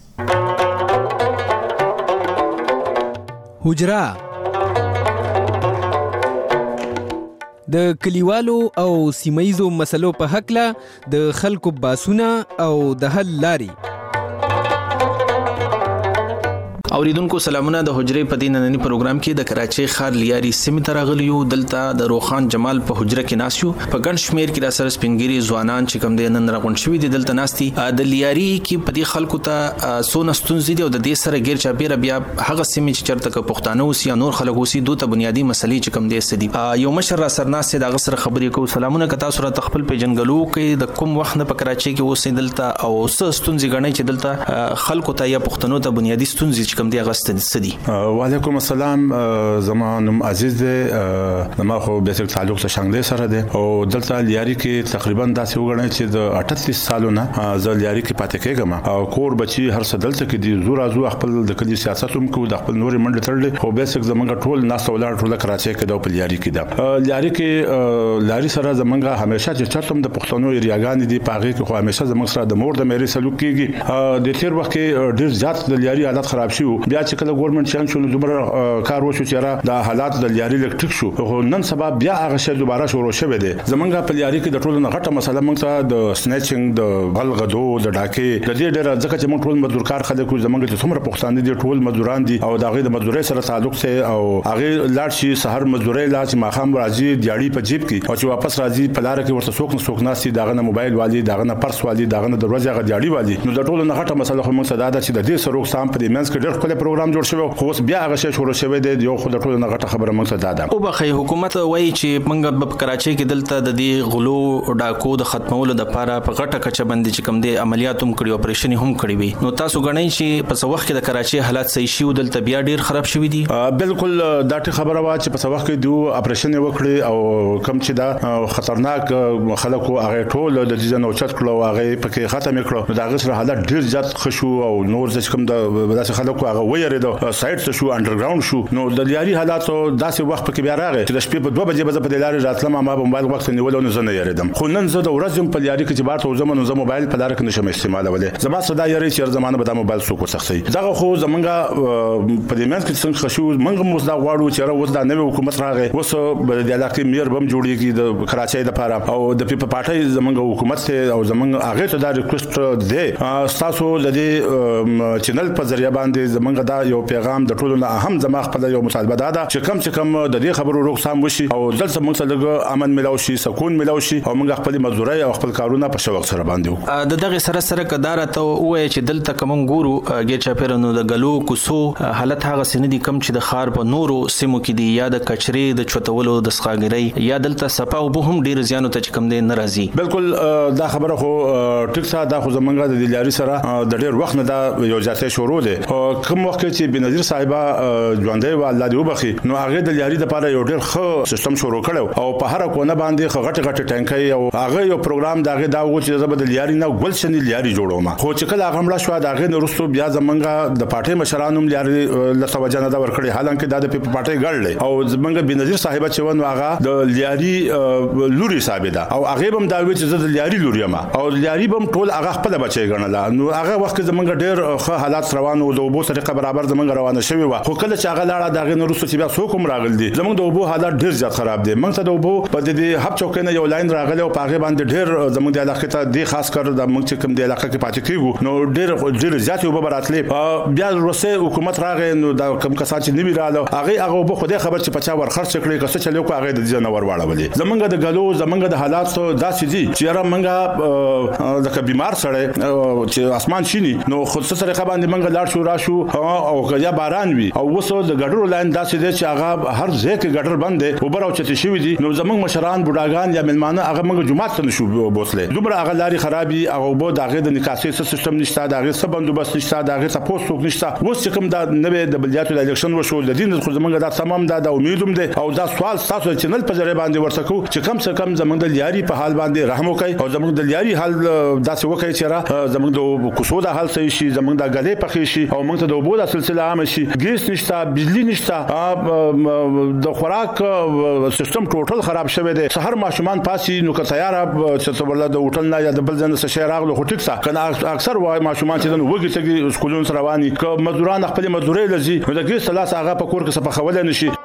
حجره د کلیوالو او سیمایزو مسلو په حق له د خلکو باسونه او د حل لاري. اوریدونکو سلامونه. د حجرې په دینننی پروګرام کې د کراچۍ ښار لیاري سیمه ته راغلیو. دلته د روخان جمال په حجره کې ناسیو. په ګڼ شمیر کې د سره سپینګری ځوانان چې کوم د نن راغون شوی دي دلته ناستي. د لیاري کې په دې خلکو ته سونه ستونزې دي او د دې سره غیر چاپیره بیا هغه سیمه چې چرته کې پښتانه اوسي یا نور خلک اوسي دوه بنیادی مسلې چې کوم دي سدي. یو مشر را سرناسه د غسر خبرې کو. سلامونه کتا سره تخپل په جنګلو کې د کوم وخت نه په کراچۍ کې اوسې دلته او څه ستونزې غنۍ چې دلته خلکو ته یا پښتنو ته بنیادی ستونزې چې کوم دی غستن سدي. وعلیکم السلام. زمانم عزیز دی. ما خو به څه تعلق ته شانګلې سره دی او دلته لیاري کې تقریبا داسې وګڼل چې د 38 سالونه ز لیاري کې پاتې کېږم او کور بچي هر څه دلته کې دي. زور ازو خپل د کلی سیاست هم کو د خپل نوري منډه تړلې خو به څه زمونږ ټول ناس ولر ټول کراچۍ کې د لیاري کې ده. لیاري کې لاري سره زمونږ همیشه چې چرته د پښتنو ایریاګان دي پاغي کې خو همیشه زمونږ سره د مور د مېري سلوک کېږي. د تیر وخت کې ډیر زیات د لیاري حالت خراب شو. بیا چې کله ګورنمنت چانس شو دومره کار وشو چې را د حالات د لیاري لکټیک شو. خو نن سبا بیا هغه شی دوباره شروع شوه دی. زمونږ په لیاري کې د ټولو غټه مسله موږ ته د سنیچینګ د غلغدو د ډاکې د دې ډېر ځکه چې موږ ټول مزدورکار خلک زمونږ ته څومره پښتانه دي ټول مزدوران دي او دغه د مزدوري سره تعلق سه او هغه لاړ شي سحر مزدوري لا چې ماخام راځي دیاړي په جیب کې او چې واپس راځي په لار کې ورته څوک ناسي دغه موبایل والی دغه پرس والی دغه د ورځې هغه دیاړي والی. نو د ټولو غټه مسله خو موږ ته دا چې د دې سره روغ سام په دې منځ کې ډېر خپل پروګرام جوړ شوی خو بیا هغه شی شروع شوی دی. یو خو د ټولو غټه خبره موږ ته دا او بخي حکومت وایي چې موږ په کراچۍ کې دلته د دې غلو ډاکو د ختمولو لپاره په غټه کچه باندې چې کوم دي عملیات هم کړی اپریشن هم کړی وي. نو تاسو غنئ چې په وخت کې د کراچۍ حالات صحیح شي او دلته بیا ډیر خراب شوی دي. بالکل دا ټی خبره وا چې په وخت کې دوه اپریشن وکړي او کم چې دا خطرناک خلکو هغه ټول د دې نو چت کړو هغه پکې ختم کړو. دا غسر حالات ډیر زیات خشو او نور ځکه کوم د داسې خلکو هغه ویریدو سایت شو انډرګراوند شو. نو د لیاري حالات داسې وخت پکې بیا راغی چې د شپې په 2 بجې به په لارې راتلم ما موبایل وخت نیول نو زنه یریدم. خو نن زه د ورځې په لیاري کې چې بار ته زمونږ موبایل په لار کې نشم استعمالولې. زما صدا یری چې زمانه به د موبایل سوق وسخسي. دغه خو زمونږ په دې منځ کې څنګه خشو منګ موږ دا غواړو چې اوس دا نوې حکومت راغی اوس د علاقې میر بم جوړیږي د کراچۍ لپاره او د پیپل پارټي زمونږ حکومت ته او زمونږ هغه ته دا ریکوست دی تاسو د دې چینل په ذریعہ باندې زمونږ دا یو پیغام د ټولو نه اهم زما خپل یو مطالبه ده چې کم څه کم د دې خبرو روغسام وشي او دلته موږ ته لږ امن ملاوي شي سکون ملاوي شي او موږ خپل مزدوري او خپل کارونه په شوق سره باندې وکړو. د دغه سره کدار ته وای چې دلته کوم ګورو کې چا پیرنو د غلو کوسو حالت هغه سندي کم چې د خار په نورو سیمو کې دی یا د کچري د چوتولو د سخاګري یا دلته صفا او به هم ډیر زیانو ته کم دی ناراضي. بالکل دا خبره خو ټیک سره دا خو زمونږ د لیاري سره د ډیر وخت نه دا یو ځاتې شروع دي کوم وخت چې بنظیر صاحب ژوندۍ و الله دې وبخي نو هغه د لیاري لپاره یو ډیر ښه سیستم شروع کړو او په هر کوونه باندې غټ ټانکي او هغه یو پروګرام داغه دا و چې زبد لیاري نه ګلشن لیاري جوړوم خو چې کله هغه مړ شو داغه نورستو بیا زمونږ د پټي مشرانو لیاري لسوجه نه دا ورکړي حالانکه دا د پټي ګړل او زمونږ بنظیر صاحب چې ونه هغه د لیاري لوري صاحب ده او هغه هم دا وی چې زه د لیاري لوري ما او لیاري بم ټول هغه خپل بچي ګڼل نو هغه وخت زمونږ ډیر ښه حالات روانو د وبو طریقه برابر زمونږ روانه شوی و خو کله چې هغه لاړه داغه نورستو چې بیا څوک هم راغل دي زمونږ د وبو حالات ډیر زیات خراب دي موږ ته د وبو په دې هب چوکینه یو لاین راغلی او پاغه باندې ډیر زموږ د علاقې ته د خاص کر د موږ چې کوم د علاقې کې پاتې کیږو نو ډیر زیات یو براتلې بیا روسي حکومت راغی نو دا کوم کسان چې نیوی رااله هغه به خوده خبر چې پچا ور خرڅ کړي کسه چلو کو هغه د جنور واړولې زمونږ د غلو زمونږ د حالات داسې دي چې را منګه د بیمار سره چې اسمان شینی نو خصوصي سره باندې منګه لاړ شو راشو او یا باران وي او وسو د ګډر لاین داسې دي چې هغه هر ځای کې ګډر بند دي وبر او چې شوی دي نو زمونږ مشران بډاګان یا ملمانه هغه موږ جمعه ته نشو بوسله دومره هغه لاري خرابي هغه بو دغه د نکاسي سیستم نشته دغه څه بندوبست نشته دغه څه پوسټ نشته وس کوم دا نوې د بلدیاتو د الیکشن وشو د دین خو زمونږ دا تمام دا امیدوم دي او دا سوال تاسو چینل په ذریعہ باندې ورسکو چې کم څه کم زمونږ د لیاري په حال باندې رحم وکړي او زمونږ د لیاري حال داسې وکړي چې را زمونږ د کوسو د حال صحیح شي زمونږ د غلې پخې شي او موږ ته د وبو د سلسله عام شي ګیس نشته بجلی نشته د خوراک سیستم ټوټل خراب شوی دی سحر ماشومان پاسي نو که تیار چې ولله د هوټل نه یا د بل ځای څخه شي راغلو خو ټیک څه کنه اکثر وای ماشومان چې نو وګي چې سکولون سره رواني که مزدوران خپل مزدوري لزي نو د ګیس لاس هغه په کور کې څه په خوله نشي.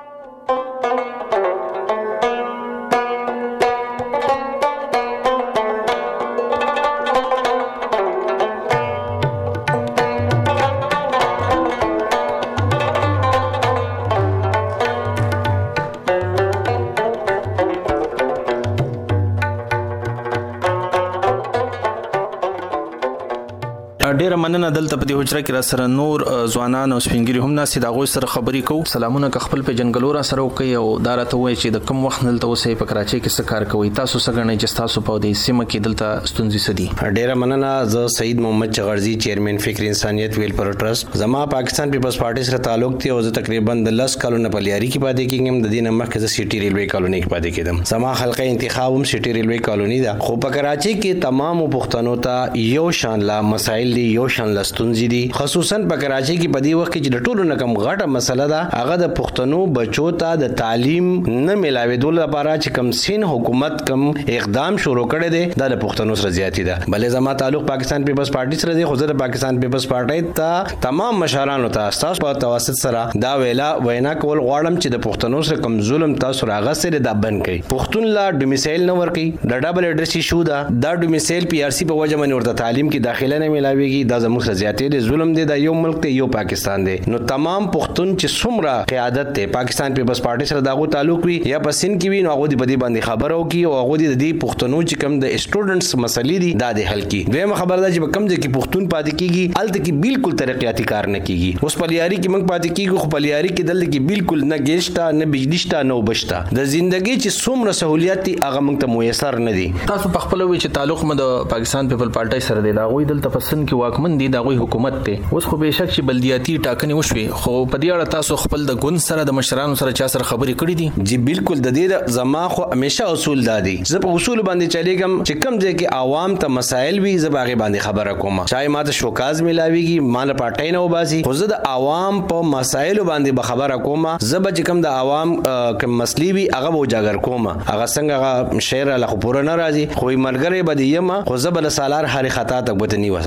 ډیر مننه دلته په دې حجره کې را سره نور ځوانان او سپینګری هم ناسي دا غوي سره خبرې کو سلامونه خپل په جنگلو را سره کوي او دا راته وایي چې د کم وخت نلته اوسې په کراچۍ کې څه کار کوي تاسو څنګه نه چې تاسو په دې سیمه کې دلته ستونزې سدي. ډیر مننه زه سید محمد چغرزي چیرمن فکر انسانيت ویلفیر ټرست زما پاکستان پیپلز پارټي سره تعلق دی او زه تقریبا د 10 کالونو په لیاري کې پاتې کېږم د دې نمخ کې سيټي ریلوي کالوني کې پاتې کېدم زما حلقه انتخاب هم سيټي ریلوي کالوني ده خو په کراچۍ کې تمام پښتنو ته یو شان لا مسائل دي یو شان لستونزې دي خصوصا په کراچۍ کې په دې وخت کې د ټولو نه کم غټه مسله ده هغه د پښتنو بچو ته د تعلیم نه ملاوېدو لپاره چې کم سین حکومت کم اقدام شروع کړی دی د پښتنو سره زیاتی ده بلې زما تعلق پاکستان پیپلز پارټي سره دی خو زه د پاکستان پیپلز پارټي ته تمام مشرانو ته تاسو په توسط سره دا وینا کول غواړم چې د پښتنو سره کم ظلم تاسو راغه سره د بند کړي پښتون لا ډومیسایل نه ورکي د ډبل اډرس ایشو دا ډومیسایل پی آر سی په وجه باندې ورته تعلیم کې داخله نه ملاويږي دا زموږ سره زیاتی دی ظلم دی دا یو ملک دی یو پاکستان دی نو تمام پښتون چې څومره قیادت ته پاکستان پیپلز پارټي سره داغو تعلق وي یا پسین کې وي نو هغه د باندې خبرو کی او هغه د دې پښتنو چې کم د سټوډنټس مسلې دي دا د حل کی دویمه خبر ده چې کم ځکه پښتون پاتې کیږي الته کې بالکل ترقیاتی کار نه کیږي اوس پلیاري کې موږ پاتې کیږو خو پلیاري کې دلته کې بالکل نه ګیشتا نه بجلیشتا نه وبشتا د ژوندۍ چې څومره سہولیات دي هغه موږ ته میسر نه دي تاسو په خپل وی چې تعلق مده پاکستان پیپل پارټي سره دی دا غوي دلته پسند کې واکمن دي دا غوي حکومت ته اوس خو به شک چې بلدیاتي ټاکنې وشوي خو په دې اړه تاسو خپل د ګوند سره د مشرانو سره چا سره خبرې کړې دي جی بالکل د دې زما خو همیشه اصول دادي زه په اصول باندې چلیږم چې کم ځای کې عوام ته مسائل وي زه باغې باندې خبره کوم چای ماته شوکاز ملاويږي مال پټای نه وباسي خو زه د عوام په مسائل باندې به خبره کوم زه به کم د عوام کوم مسلې وي هغه به جاګر کوم هغه څنګه شعر له خبره نه راځي خو مرګره به دیم خو زه بل سالار هر خطا ته بوت نه وسم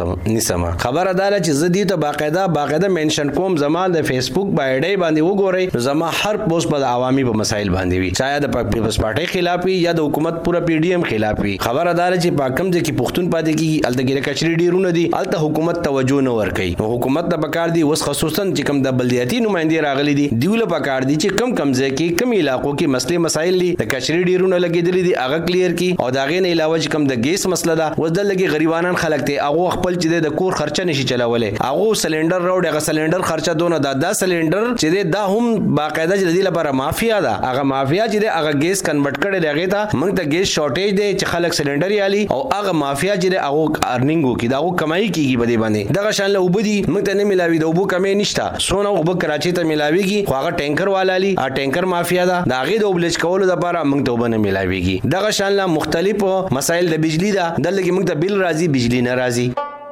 نیسم. خبره ده چې زه دې ته باقاعده منشن کوم زما د فیسبوک باندې وګورئ، زما هر پوسټ په عوامي په مسایل باندې وي، چاہے د پیپلز پارټي خلاف وي یا د حکومت پورا پی ډی ایم خلاف وي. خبره ده چې پاکم ځکه پښتون پاتې کیږي الته کچري ډیرونه دي، الته حکومت توجه نه ور کوي. نو حکومت ته پکار دي اوس خصوصا چې کوم د بلدیاتي نمائندې راغلي دي دیول پکار دي چې کم ځکه کم علاقو کې مسلې مسایل دي د کچري ډیرونه لګیدلې دي هغه کلیر کی، او دا غي نه علاوه چې کم د ګیس مسله ده وځل لګي غریبانان خلک ته هغه خپل چې د کور خرچه نشي چلاولې، هغه سلندر راوړي، هغه سلندر خرچه دونه دا سلندر چې دا هم باقاعده چې د لپاره مافیا ده، هغه مافیا چې هغه ګیس کنورټ کړي لګي ته موږ ته ګیس شارټیج دی چې خلک سلندر یالي، او هغه مافیا چې هغه ارنینګ وکي دا هغه کمایي کیږي بده باندې دغه شان له وبدي موږ ته نه ملاوي د وبو کمې نشته، سونه وب کراچي ته ملاويږي، خو هغه ټینکر والالي ټینکر مافیا ده دا غي د وبلچ کولو لپاره موږ ته وبنه ملاويږي. دغه شان له مختلف مسایل د بجلی ده دلته موږ ته بل راځي بجلی نه راځي.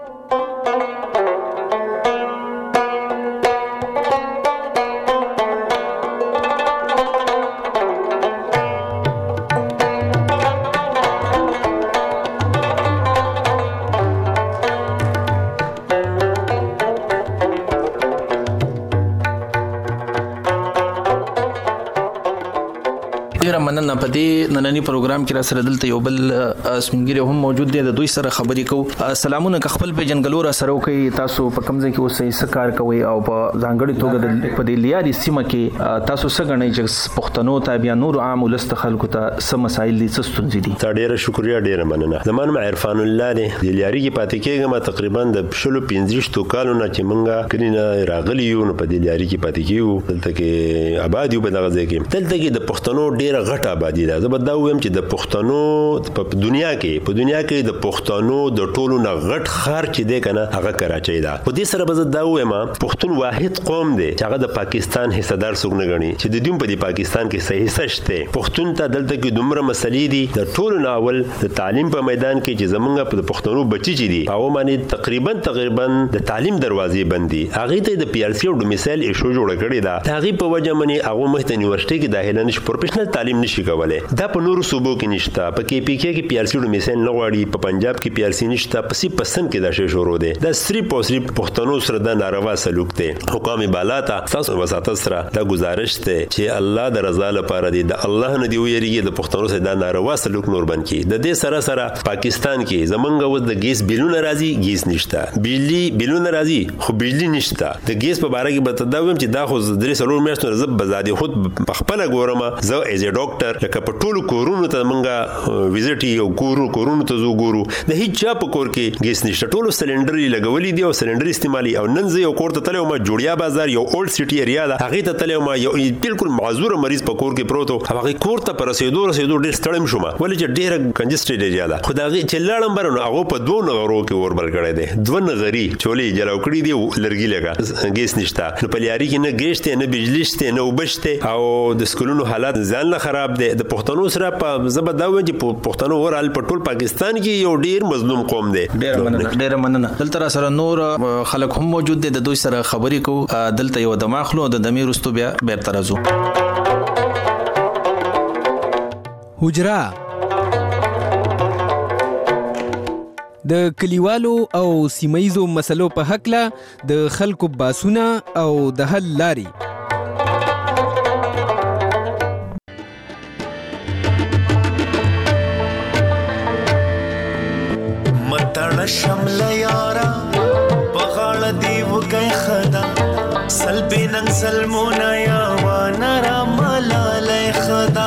ډیره مننه. په دې نننی پروګرام کې را سره دلته یو بل سپینګری هم موجود دی، د دوی سره خبرې کوو. سلامونه خپل په جنګلو را سره کوي، تاسو په کوم ځای کې اوسئ، څه کار کوئ، او په ځانګړي توګه په دې لیاري سیمه کې تاسو څه غنئ چې پښتنو ته بیا نور عام ولست خلکو ته څه مسایل دي، څه ستونزې دي؟ ډیره شکریا، ډیره مننه. زمون عرفان الله دی د لیاري کې پاتې کېږم تقریبا د 15 کالو نه چې مونږه کړینه راغلی یو نو په دې لیاري کې پاتې کېو، دلته کې آباد یو په دغه ځای کې، دلته کې د پښتنو ډیره غټه آبادی ده. زه به دا وایم چې د پښتنو په دنیا کې د پښتنو د ټولو نه غټ خار چې دی کنه هغه کراچۍ ده. په دې سره به زه دا وایم پښتون واحد قوم دی چې هغه د پاکستان حصدار څوک نه غني چې د دوی په پاکستان کې صحیح حصہ شته. پښتون ته دلته کې دومره مسلې دي د ټولو نه اول د تعلیم په میدان کې چې زمونږ په پښتنو بچی چې دي هغه باندې تقریبا د تعلیم دروازې بندي، هغه ته د پی ار سی او ډومیسایل ایشو جوړ کړی دا، هغه په وجه باندې هغه مخ ته یونیورسيټي کې داخله نشي، پروفیشنل تعلیم نشي کولای. دا په نورو صوبو کې نشته، په کې پی کې پی ار سی ډومیسایل نه غواړي، په پنجاب کې پی ار سی نشته، په سی پسند کې دا شی شروع دی. دا صرف او صرف پښتنو سره د ناروا سلوک دی. حکام بالا ته تاسو وساتل سره دا گزارش ته چې الله د رضا لپاره دی، د الله نه دی ویریږي د پښتنو سره د ناروا سلوک نور بن کی. د دې سره سره پاکستان کې زمونږ و د ګیس بیلونه راځي، ګیس نشته، بجلی بیلونه راځي خو بجلی نشته. د ګیس په اړه کې به تداوم چې دا خو درې سلور میاشتو زب بزادي خود خپل ګورم زه ایز ا ډاکټر لکه په ټولو کورونو ته مونږه وزټ یو کورونو ته زو ګورو د هیڅ چا په کور کې ګیس نشته، ټولو سلندر لګولې دي او سلندر استعمالي. او نن زه یو کور ته تلم ما جوړیا بازار یو اولډ سټي ایریا ده هغه ته تلم ما یو بالکل معذور مریض په کور کې پروتو، هغه کور ته پر رسیدو ډیر ستړم شوم ولې چې ډیر کنجسټډ ایریا ده. خدای چې لاړم برنو هغه په دوه نغرو کې وربل کړی دی، دوه نغري چولې جلاو کړی دی لرګي لګا ګیس نشته. نو په لیاري کې نه ګیس ته نه بجلی شته نه وبشته او د سکولونو حالات ځان له خراب دي. د پښتنو سره په زبداوي چې پښتنو ورال په ټول پاکستان کې یو ډیر مظلوم قوم دی. ډیر مننه. دلته سره نور خلک هم موجود دي، د دوی سره خبرې کوو. دلته یو دماغلو د دمیر رستو بیا ترازو حجرا د کلیوالو او سیمایزو مسلو په حق له د خلکو باسونه او د حل لاري. متړ شمل یارا بغاړ دی وګي خدا سلبي نن سلمونا یا ونرا ملال خدا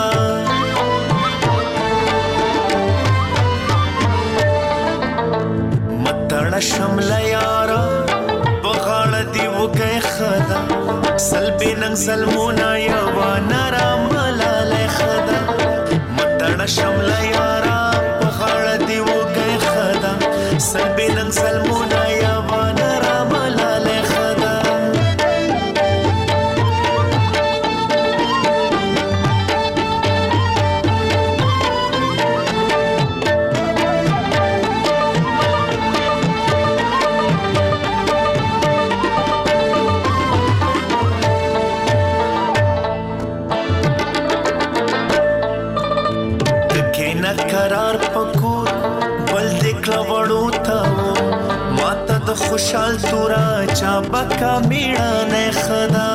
متړ شمل یارا بغاړ دی وګي خدا سلبي نن سلمونا یا ونرا ملال خدا متړ شمل یارا بغاړ دی وګي خدا سلبي نن سلمونا یا ونرا ملال خدا قرار پکور بل دکلا وړو تا ماته د خوشحال تورا چابکا میړانه خدا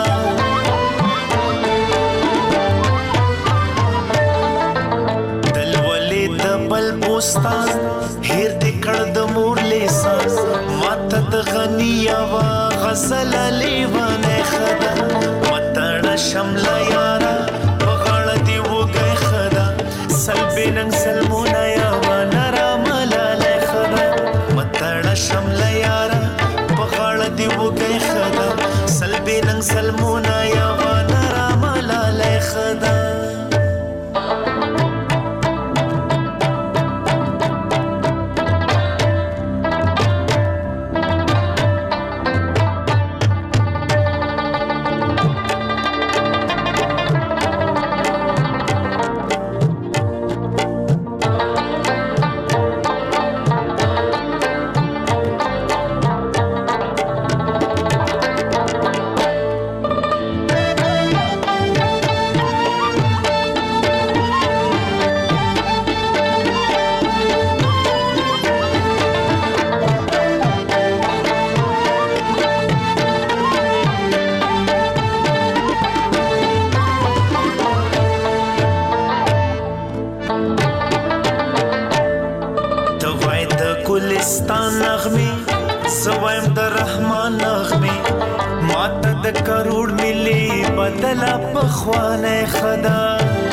دلولې د بل بوستان هیر دې کړ د مور لیسان ماته د غنی وا غزل لیوانه خدا متړه شمله یارا بغړ دی وګي خدا سلبنن سلمونه یا ونرا ملاله خدا متړه شمله یارا بغړ دی وګي خدا سلبنن سلمونه یا ونرا ملاله خدا ګلستان نغمه سوایم د رحمان نغمه ماته د کروڑ ملي بدلا پخوانه خدا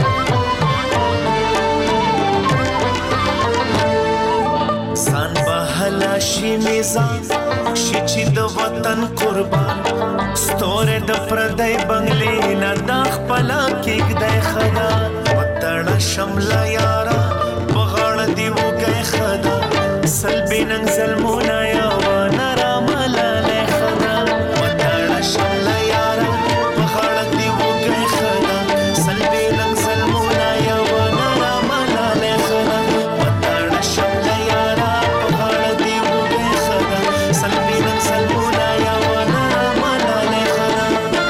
سان بهلا شي میزان شي چې د وطن قربان ستوره د پردای بنگلې نه د خپل کېګ د خدا وطن شمله یارا بغړ دی وګي خدا سلبنن سلمونا یا ونرا ملاله خدا وطن شمله یارا بغړ دی وګي خدا سلبنن سلمونا یا ونرا ملاله خدا وطن شمله یارا بغړ دی وګي خدا سلبنن سلمونا یا ونرا ملاله خدا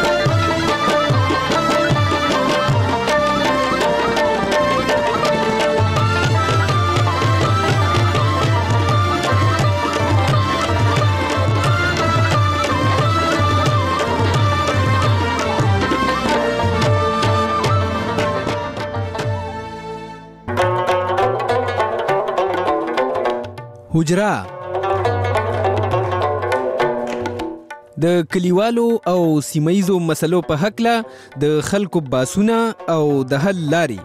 حجره د کلیوالو او سیمایزو مسلو په حق له د خلکو باسونه او د حل لاري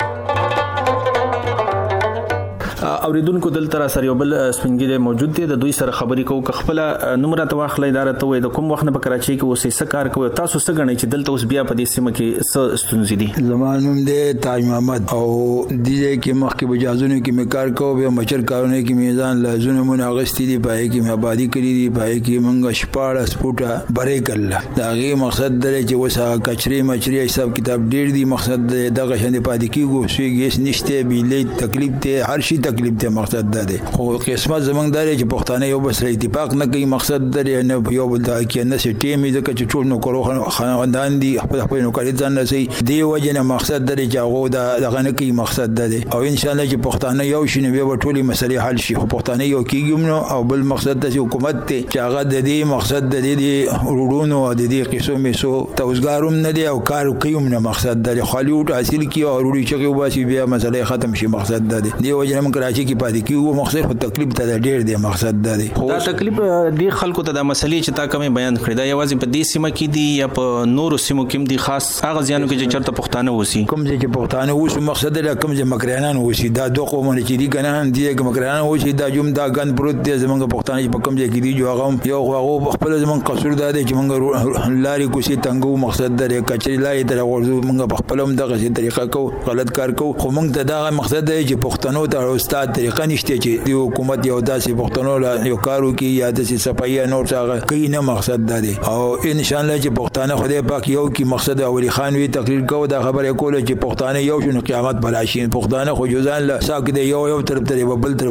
اوریدونکو دلته را سره یو بل سپینګری موجود دی د دوی سره خبرې کوو خپل نمبر ته واخلې اداره ته وي د کوم وخت په کراچۍ کې اوسې څه کار کوي تاسو څه غنئ چې دلته اوس بیا په دې سیمه کې څه ستونزې دي زمانوم دې تاج محمد او دې کې مخکې بجازونو کې مې کار کوو به مچر کارونه کې میزان لازونه مون اغستې دي پای کې مې آبادی کړې دي پای کې مونږ شپاړه سپوټه برې کړل دا غي مقصد دی چې وسه کچري مچري حساب کتاب ډېر دي مقصد دغه شند پاتې کیږي سویګیس نشته بیلې تکلیف ته هر شي تکلیف ته مقصد ده خو قسمت زمنګ داري چې پښتانه یو بس اتفاق نه کوي مقصد ده نه یو بل دا کې نه سټي مې ځکه چې ټول نو کورو خاندان دي خپل نو کړي ځان نه سي دی وجنه مقصد ده چې هغه دغه نه کوي مقصد ده او ان شاء الله چې پښتانه یو شنه به ټولي مسلې حل شي خو پښتانه یو کیږي نو او بل مقصد ده چې حکومت ته چې هغه د دې مقصد ده دې وروډونو د دې قسم سو توزګاروم نه دی او کار کوي نه مقصد ده خالیوټ حاصل کی او وروډي چې وباسي بیا مسلې ختم شي مقصد ده دی وجنه من کراچي کې پاتې کیږي مقصد خو تکلیف ته ډېر دی مقصد ده دا تکلیف دی خلکو ته د مسلې چې تا کوم بیان کړی دا یوازې په دې سیمه کې دی یا په نورو سیمو کې دی خاص هغه ځانو کې چې چرته پښتانه وسی کوم چې پښتانه وسی مقصد ده کوم چې مکرانان وسی دا دوه قومونه چې دي کنه دي چې مکرانان وسی دا جوم دا غن پروت دي زمونږ پښتانه په کوم ځای کې دي جو هغه یو هغه خپل زمونږ قصور ده چې موږ لاري کوسي تنګو مقصد ده کچري لاري تر ورزو موږ په خپل هم دغه طریقه کو غلط کار کو خو موږ ته دا مقصد ده چې پښتنو ته استاد طریقه نشته چې دی حکومت یو داسې پښتنو یو کارو کې یا داسې صفایي نور څنګه کوي نه مقصد ده او ان شاء الله چې پښتانه خدای پاک یو کې مقصد اولی خان وی تقریر کو دا خبره کوله چې پښتانه یو شنو قیامت بلاشي پښتانه خو جوزان له ساک دی یو طرف ته بل طرف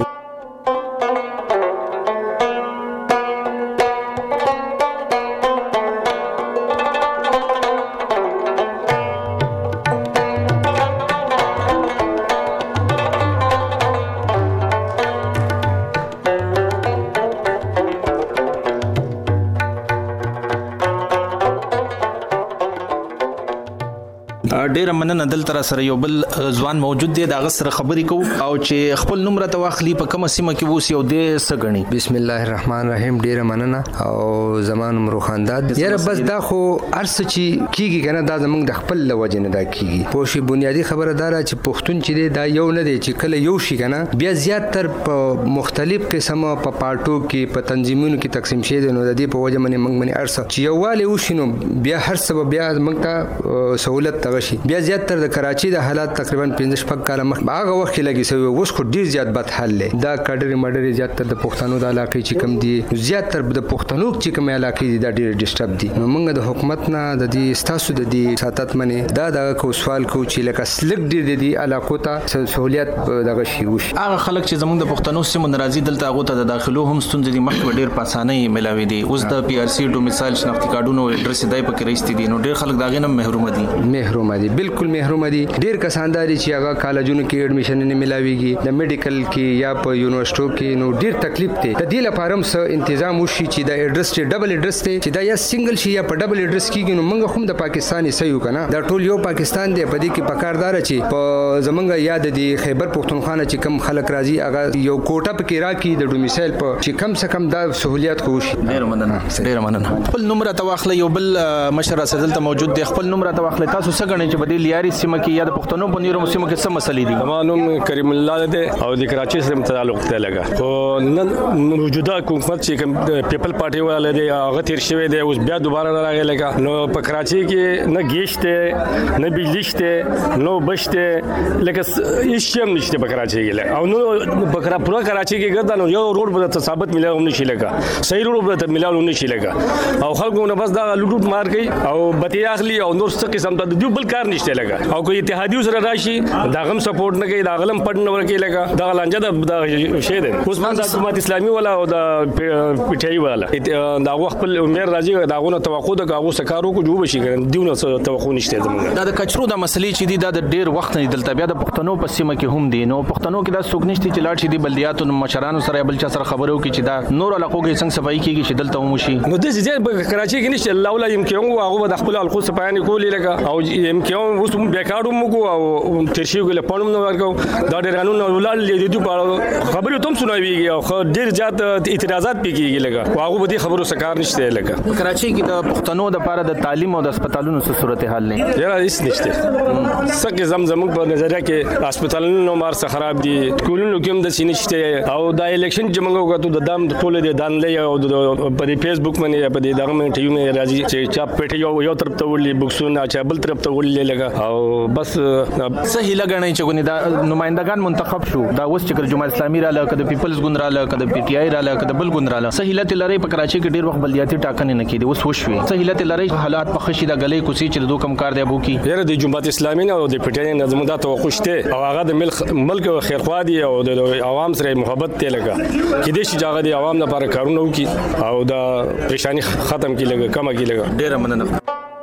ډېر مننه دلته سره یو بل ځوان موجود دی دا غسر خبرې کو او چې خپل نوم راته واخلي په کومه سیمه کې ووسی او د سګنی. بسم الله الرحمن الرحیم. ډېر مننه او زمان عمرو خانداد یاره بس دا خو ارس چې کیږي کنه دا زمونږ د خپل لوجه نه دا کیږي. پوښي بنیادی خبره دارا چې پښتون چې دی دا یو نه دی چې کله یو شي کنه بیا زیات تر په مختلف قسمه په پارټو کې په تنظیمونو کې تقسیم شي نو د دې په وجه باندې موږ باندې ارس چې یوواله وشینو بیا هر سبب بیا موږ ته سہولت تغشي. بیا زیات تر د کراچي د حالات تقریبا 15 کال مخ هغه وخت لګي سوي اوس خو ډیر زیات بد حل دی. دا کډری مډری زیات تر د پښتنو د علاقې چې کم دي زیات تر د پښتنو چې کم علاقې دي دا ډیر ډیسټرب دي. نو موږ د حکومت نه د دې ستاسو د دې ساتت منی دا د کو سوال کو چې لکه سلک ډیر دي علاقو ته سہولت دغه شی وش. هغه خلک چې زموږ د پښتنو سیمو ناراضي دلته هغه ته د داخلو هم ستونزې دي مخ ډیر په اسانۍ ملاوي دي. اوس د پی آر سی ډومیسایل شناختی کارډونو اډرس دای پکې راځي دي نو ډیر خلک داغه نه محروم دي بالکل محروم دي. ډیر کسانداري چې هغه کالجونو کې اډمیشن نه ملاويږي د میډیکل کې یا په یونیورسيټو کې نو ډیر تکلیف دی. د دې لپاره هم څه تنظیم وشي چې د اډرس ډبل اډرس ته چې دا یا سنگل شي یا په ډبل اډرس کېږي نو موږ هم د پاکستاني سيو کنه دا ټول یو پاکستان دی. په دې کې پکاردار چې په زمونږ یاد دي خیبر پختونخوا چې کم خلک راځي هغه یو کوټه پکې راکې د ډومیسایل په چې کم څه کم دا سہولیت کوشي. ډیر مننه. خپل نوم راته واخلې یو بل مشر سدل ته موجود دی. خپل نوم راته واخلې تاسو څه غنئ چې په دې لیاري سیمه کې یا د پښتنو په نیرو سیمه کې څه مسلې دي؟ زمانوم کریم الله دی او د کراچي سره تعلق ته لګا خو نن موجوده حکومت چې کوم پیپل پارټي والا دی هغه تیر شوی دی اوس بیا دوباره راغی لګا نو په کراچي کې نه گیشته نه بجلیشته نو بشته لکه هیڅ هم نشته په کراچي کې او نو په پورا کراچي کې ګرځا نو یو روډ به ثابت ملایو نشي لګا صحیح روډ به ملایو نشي لګا او خلکو نه بس دا لوټ مار کوي او بتی اخلي او نور څه قسم ته د بل کار نشته لګا او کوئی اتحادیو سره راشي دا غم سپورټ نه کوي دا غلم پړ نه ورکی لګا دا لانجه د شه ده اوس من د حکومت اسلامي ولا او د پټای ولا دا خپل مېر راځي دا غو توقع د غو سکارو کو جوړ شي ګرن دیونه توقع نشته زموږ دا د کچرو د مسلې چې دي دا د ډیر وخت نه دلته بیا د پښتنو په سیمه کې هم دي نو پښتنو کې دا سوق نشته چې لاړ شي د بلدیاتو مشرانو سره بل چا سره خبرو کې چې دا نور علاقو کې څنګه صفائی کیږي چې دلته هم شي نو د دې کراچي کې نشته الله ولا يمكن هغه د خپل الخو صفایان کولی لګا او يمكن اوس بیکاړو موږ او ترشي ګل پړم نو ورکو دا ډیر قانون ولال دي په خبرو تم سنويږي او ډیر زیات اعتراضات پکېږي لګا هغه به دي خبرو سکار نشته لګا کراچي کې د پښتنو د لپاره د تعلیم او د هسپتالونو څه صورتحال نه یاره هیڅ نشته سکه زمزم په نظریه کې هسپتالونو مار څخه خراب دي سکولونو کې هم د سینشته او د الیکشن چې موږ وکړو د دام ټول د دانلې او په فیسبوک باندې په دې دغه باندې ټیو مې راځي چې چا پټه یو طرف ته ولې بوکسونه چا بل طرف ته ولې لګا او بس صحیح لګنې چې غونې دا نمائندگان منتخب شو دا اوس چې جمهوریت اسلامي را لکه د پیپلز ګوند را لکه د پی ټی آی را لکه د بل ګوند را لکه صحیح لته لري په کراچي کې ډیر وخت بلدیاتي ټاکنې نه کېدي اوس وشوي صحیح لته لري حالات په خشي د غلې کوسي چې دوه کم کار دی ابو کی یره د جمهوریت اسلامي او د پی ټی آی نظم دا توقع شته او هغه د ملک خیرخوا دي او د عوام سره محبت ته لګا کې دې چې هغه د عوام لپاره کارونه وکي او دا پریشانی ختم کی لګا کم کی لګا ډیر مننه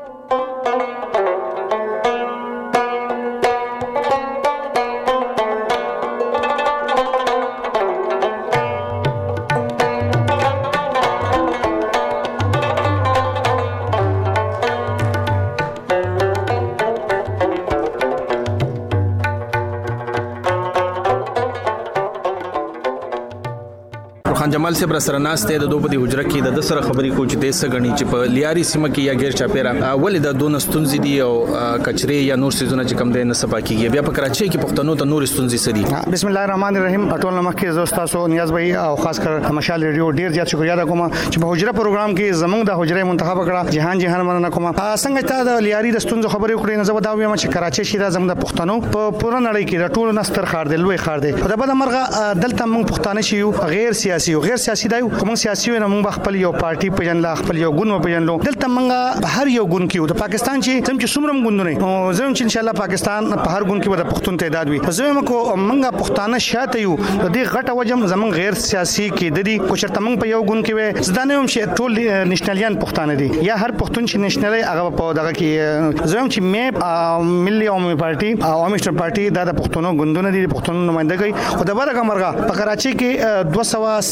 خان جمال صاحب سره ناشته د دوه په حجره کې د سره خبرې کو چې د سګنی چې په لیاري سیمه کې یا غیر چاپیرا ولې د دوه ستونزې دي او کچري یا نور سيزونه چې کم دي نه سپا کیږي بیا په کراچي کې پښتنو ته نور ستونزې سدي بسم الله الرحمن الرحیم ټول مخکې زوستا سو نیاز بھائی او خاص کر مشال ریډیو ډیر زیات شکریا ادا کوم چې په حجره پروګرام کې زمونږ د حجره منتخب کړه جهان مننه کوم څنګه ته د لیاري د ستونزې خبرې کړې نه زه دا وایم چې کراچي شي د زمونږ د پښتنو په پوره نړۍ کې د ټولو نستر خار دی لوی خار دی په دغه مرغه دلته موږ پښتانه شي غیر سیاسي دی کوم سیاسي نه موږ خپل یو پارټي پیژنلا خپل یو ګوند پیژنلو دلته موږ هر یو ګوند کې د پاکستان چې څومره ګوندونه او زم چې ان شاء الله پاکستان په هر ګوند کې د پښتون تعداد وي زموږ کو موږ پښتانه شاته یو د دې غټه وجم زمون غیر سیاسي کې د دې کو چرته موږ په یو ګوند کې وي زدانه هم چې ټول نېشنلیان پښتانه دي یا هر پښتون چې نېشنل هغه په دغه کې زم چې مې ملي عوامي پارټي او عوامي پارټي د پښتونو ګوندونه دي پښتون نمائندګي خو د برګه مرغه په کراچي کې 200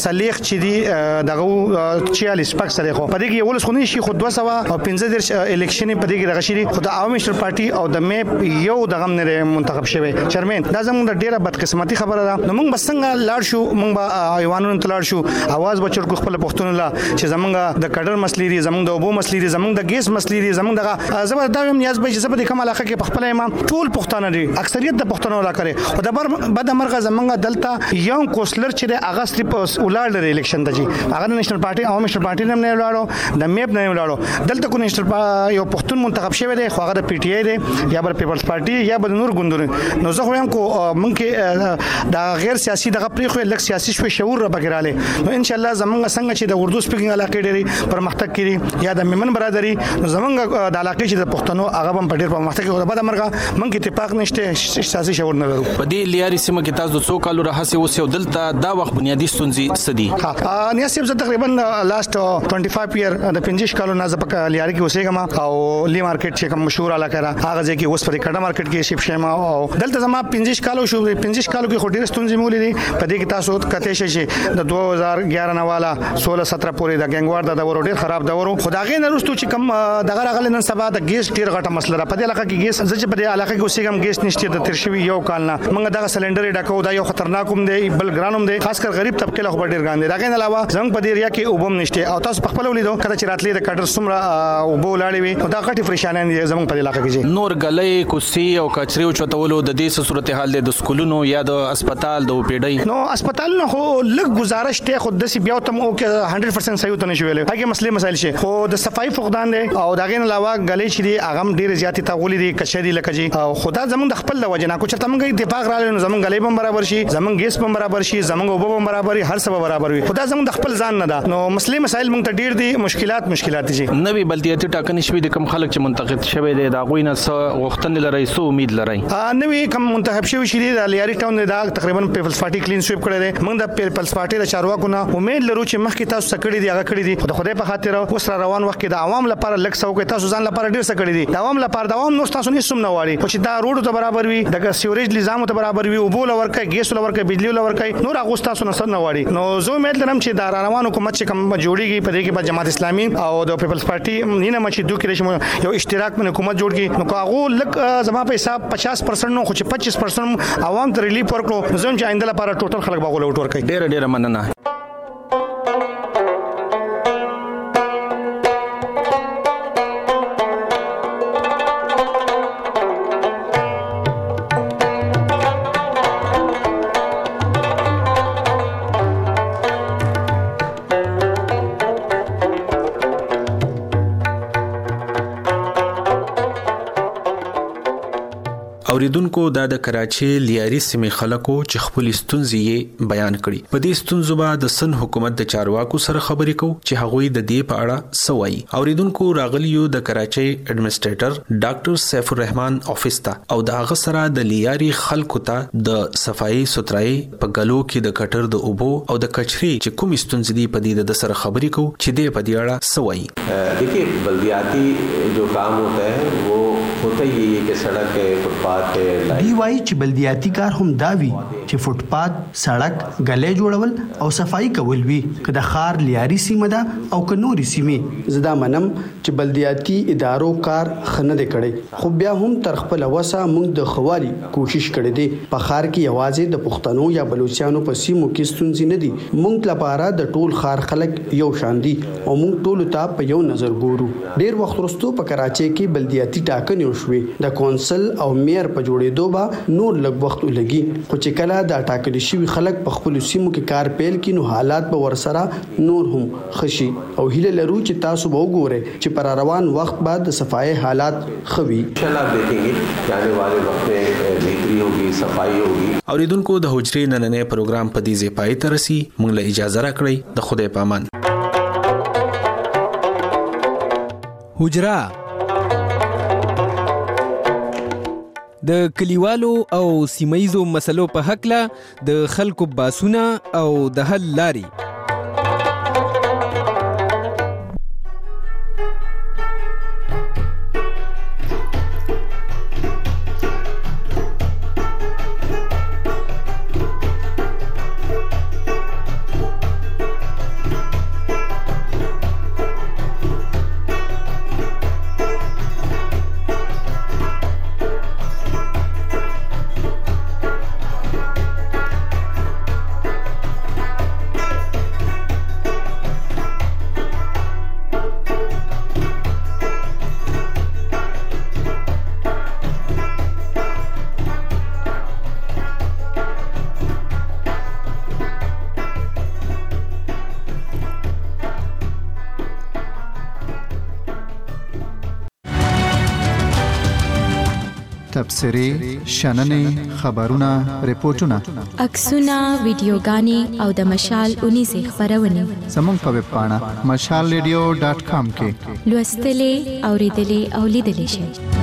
سلیخ چې دی دغه 46 پک سره خو په دې کې ولس خونی شي خو 200 او 15 الیکشن په دې کې رغشري خو د عوامي مشر پارټي او د میپ یو دغه نه منتخب شوی چیرمن دا زموږ د ډیره بدقسمتي خبره ده. نو موږ بسنګ لاړ شو موږ ایوانونو ته لاړ شو आवाज بچر کو خپل پښتون لا چې زمونږ د کډر مسلې دي زمونږ د اوبو مسلې دي زمونږ د ګیس مسلې دي زمونږ دغه زبر دا نیاز به چې زبر د کوم علاقه کې په خپل امام ټول پښتانه دي اکثریت د پښتنو لا کوي او د بعد مرغه زمونږ دلته یو کوسلر چې د اگست پس ولړ د الیکشن ته جی هغه نېشنل پارټي او نېشنل پارټي نه ولاړو د میپ نه ولاړو دلته کو نېشنل یو پښتون منتخب شوی دی خو هغه د پی ټی آی دی یا بل پیپلز پارټي یا بل نور ګوندونه نو زه خو هم کو مونږ د غیر سیاسي دغه پری خو لک سیاسي شوي شعور را بګراله نو ان شاء الله زمونږ څنګه چې د اردو سپیکینګ علاقې ډېری پرمختګ کړي یا د میمن برادری زمونږ د علاقې چې د پښتنو هغه هم په ډېر پرمختګ کوي بعد مرګه مونږ اتفاق نشته سیاسي شعور نه لرو. په دې لیاري سیمه کې تاسو څو کالو راهسه اوسئ دلته دا وخت بنیادی ستونزې سدي نیاسب زه تقریبا لاست 25 ایئر د 15 کالو نه زپک لیاري کې اوسېګم او لی مارکیټ چې کوم مشهور علاقه را هغه ځکه اوس پر کډه مارکیټ کې شپ شم او دلته زما 15 کالو شو 15 کالو کې خوري ستونزې مولې دي په دې کې تاسو کته شي د 2011 نه والا 16-17 پورې د ګنګوار د ورو ډیر خراب دورو خدای نه رستو چې کم دغه راغلی نن سبا د ګیس ډیر غټه مسله را په دې علاقه کې ګیس زچې په دې علاقه کې اوسېګم ګیس نشته د ترشوي یو کال نه موږ دغه سلندر ډکو دا یو خطرناک هم دی بل ګرانوم دی خاص کر غریب طبقه له خبر ډیر ګان دی دغه نه علاوه زموږ په دې ریا کې وبم نشته او تاسو په خپل ولیدو کله چې راتلې د کډر سمره وبو لاړې وي دا غټي پریشانان دي زموږ په علاقه کې نور غلې کوسي او کچري او چتولو د دې صورتحال د سکولونو یا د اسپیټال د پیډای نو اسپیټال نه خو لږ گزارش ته خود د سی بیا تم او کې 100% صحیح ته نشویل هغه مسلې مسایل شي خو د صفای فقدان دي او داغه نه علاوه غلې شي هغه ډیر زیاتې تغولې دي کشري لکجی او خدا زمونږ د خپل وجه نه کو چې تمګه اتفاق رااله نو زمونږ غلې هم برابر شي زمونږ ګیس هم برابر شي زمونږ اوبو هم برابر هر څه برابر وي خدا زمونږ د خپل ځان نه ده نو مسلې مسایل مونږ ته ډیر دي مشکلات دي نوې بلدیاتي ټاکنې شوې د کم خلک چې منتخب شوی دی دا غوینه غوښتنې لري سو امید لري نوې کم منتخب شوی شي د لیاري ټاون دا تقریبا پیپلز پارټي کلین سویپ کړی دی موږ د پیپلز پارټي د چارواکو نه امید لرو چې مخکې تاسو سکړی دی هغه کړی دی خدای په خاطر اوس روان وخت کې د عوام لپاره لک سو کې تاسو ځان لپاره ډیر سکړی دی د عوام لپاره د عوام نو تاسو نه سم نه واړي چې دا روډ ته برابر وي د سیوریج نظام ته برابر وي او بول ورکه ګیس ورکه بجلی ورکه نور هغه تاسو نه سر نه واړي نو زه امید لرم چې د روان حکومت چې کوم جوړیږي په دې کې په جماعت اسلامي او د پیپلز پارټي نه مچ دوه کې یو اشتراک من حکومت جوړ کی نو هغه لک زما په حساب 50% نو خو چې 25% عوام ته ریلیف ورکړو زم چې آینده لپاره ټوټل خلک باغول وټ ورکړي ډېر مننه اوریدونکو دا د کراچي لیاري سیمې خلکو چې خپل ستونزې بیان کړي په دې ستونزو به د سن حکومت د چارواکو سره خبرې کوو چې هغوی د دې په اړه سوي اوریدونکو راغلیو د کراچي اډمنسټریټر ډاکټر سیف الرحمن افیس ته او د هغه سره د لیاري خلکو ته د صفائی سترای په غلو کې د کټر د اوبو او د کچري چې کوم ستونزې دي په دې د سره خبرې کوو چې دې په دې اړه سوي देखिए बल्दियाती जो काम होता है वो होता ही है कि सड़क है फुटपाथ है دی وایي چې بلدیاتي کار هم دا وي چې فوټپات سړک غلې جوړول او صفائی کول وي که د خار لیاري سیمه ده او که نوري سیمه زدا منم چې بلدیاتي ادارو کار خنه دې کړي خو بیا هم تر خپل وسه موږ د خوالي کوشش کړې دي په خار کې یوازې د پښتنو یا بلوچستانو په سیمو کې ستونزې نه دي موږ لپاره د ټول خار خلک یو شان دي او موږ ټول ته په یو نظر ګورو ډیر وخت وروسته په کراچي کې بلدیاتي ټاکنې وشوې د کونسل او میر په جوړېدو به نور لږ وخت ولګي خو چې کله د ټاکل شوي خلک په خپل سیمو کې کار پیل کړي نو حالات به ورسره نور هم خشي او هیله لرو چې تاسو به وګورئ چې پر روان وخت بعد د صفای حالات خوي ان شاء الله دیکھیں کہ آنے والے وقت میں بہتری ہوگی صفائی ہوگی اوریدونکو د حجرې نننې پروګرام په دې ځای پای ته رسي موږ له اجازه راکړئ د خدای پامان حجره د کلیوالو او سیمایزو مسلو په حق له د خلکو باسونه او د حل لاري تبصرې شننې خبرونه ریپورتونه عکسونه ویډیوګانې او د مشال 19 خبرونه زموږ په ویب پاڼه mashalradio.com کې لوستلې اوریدلې او لیدلې شئ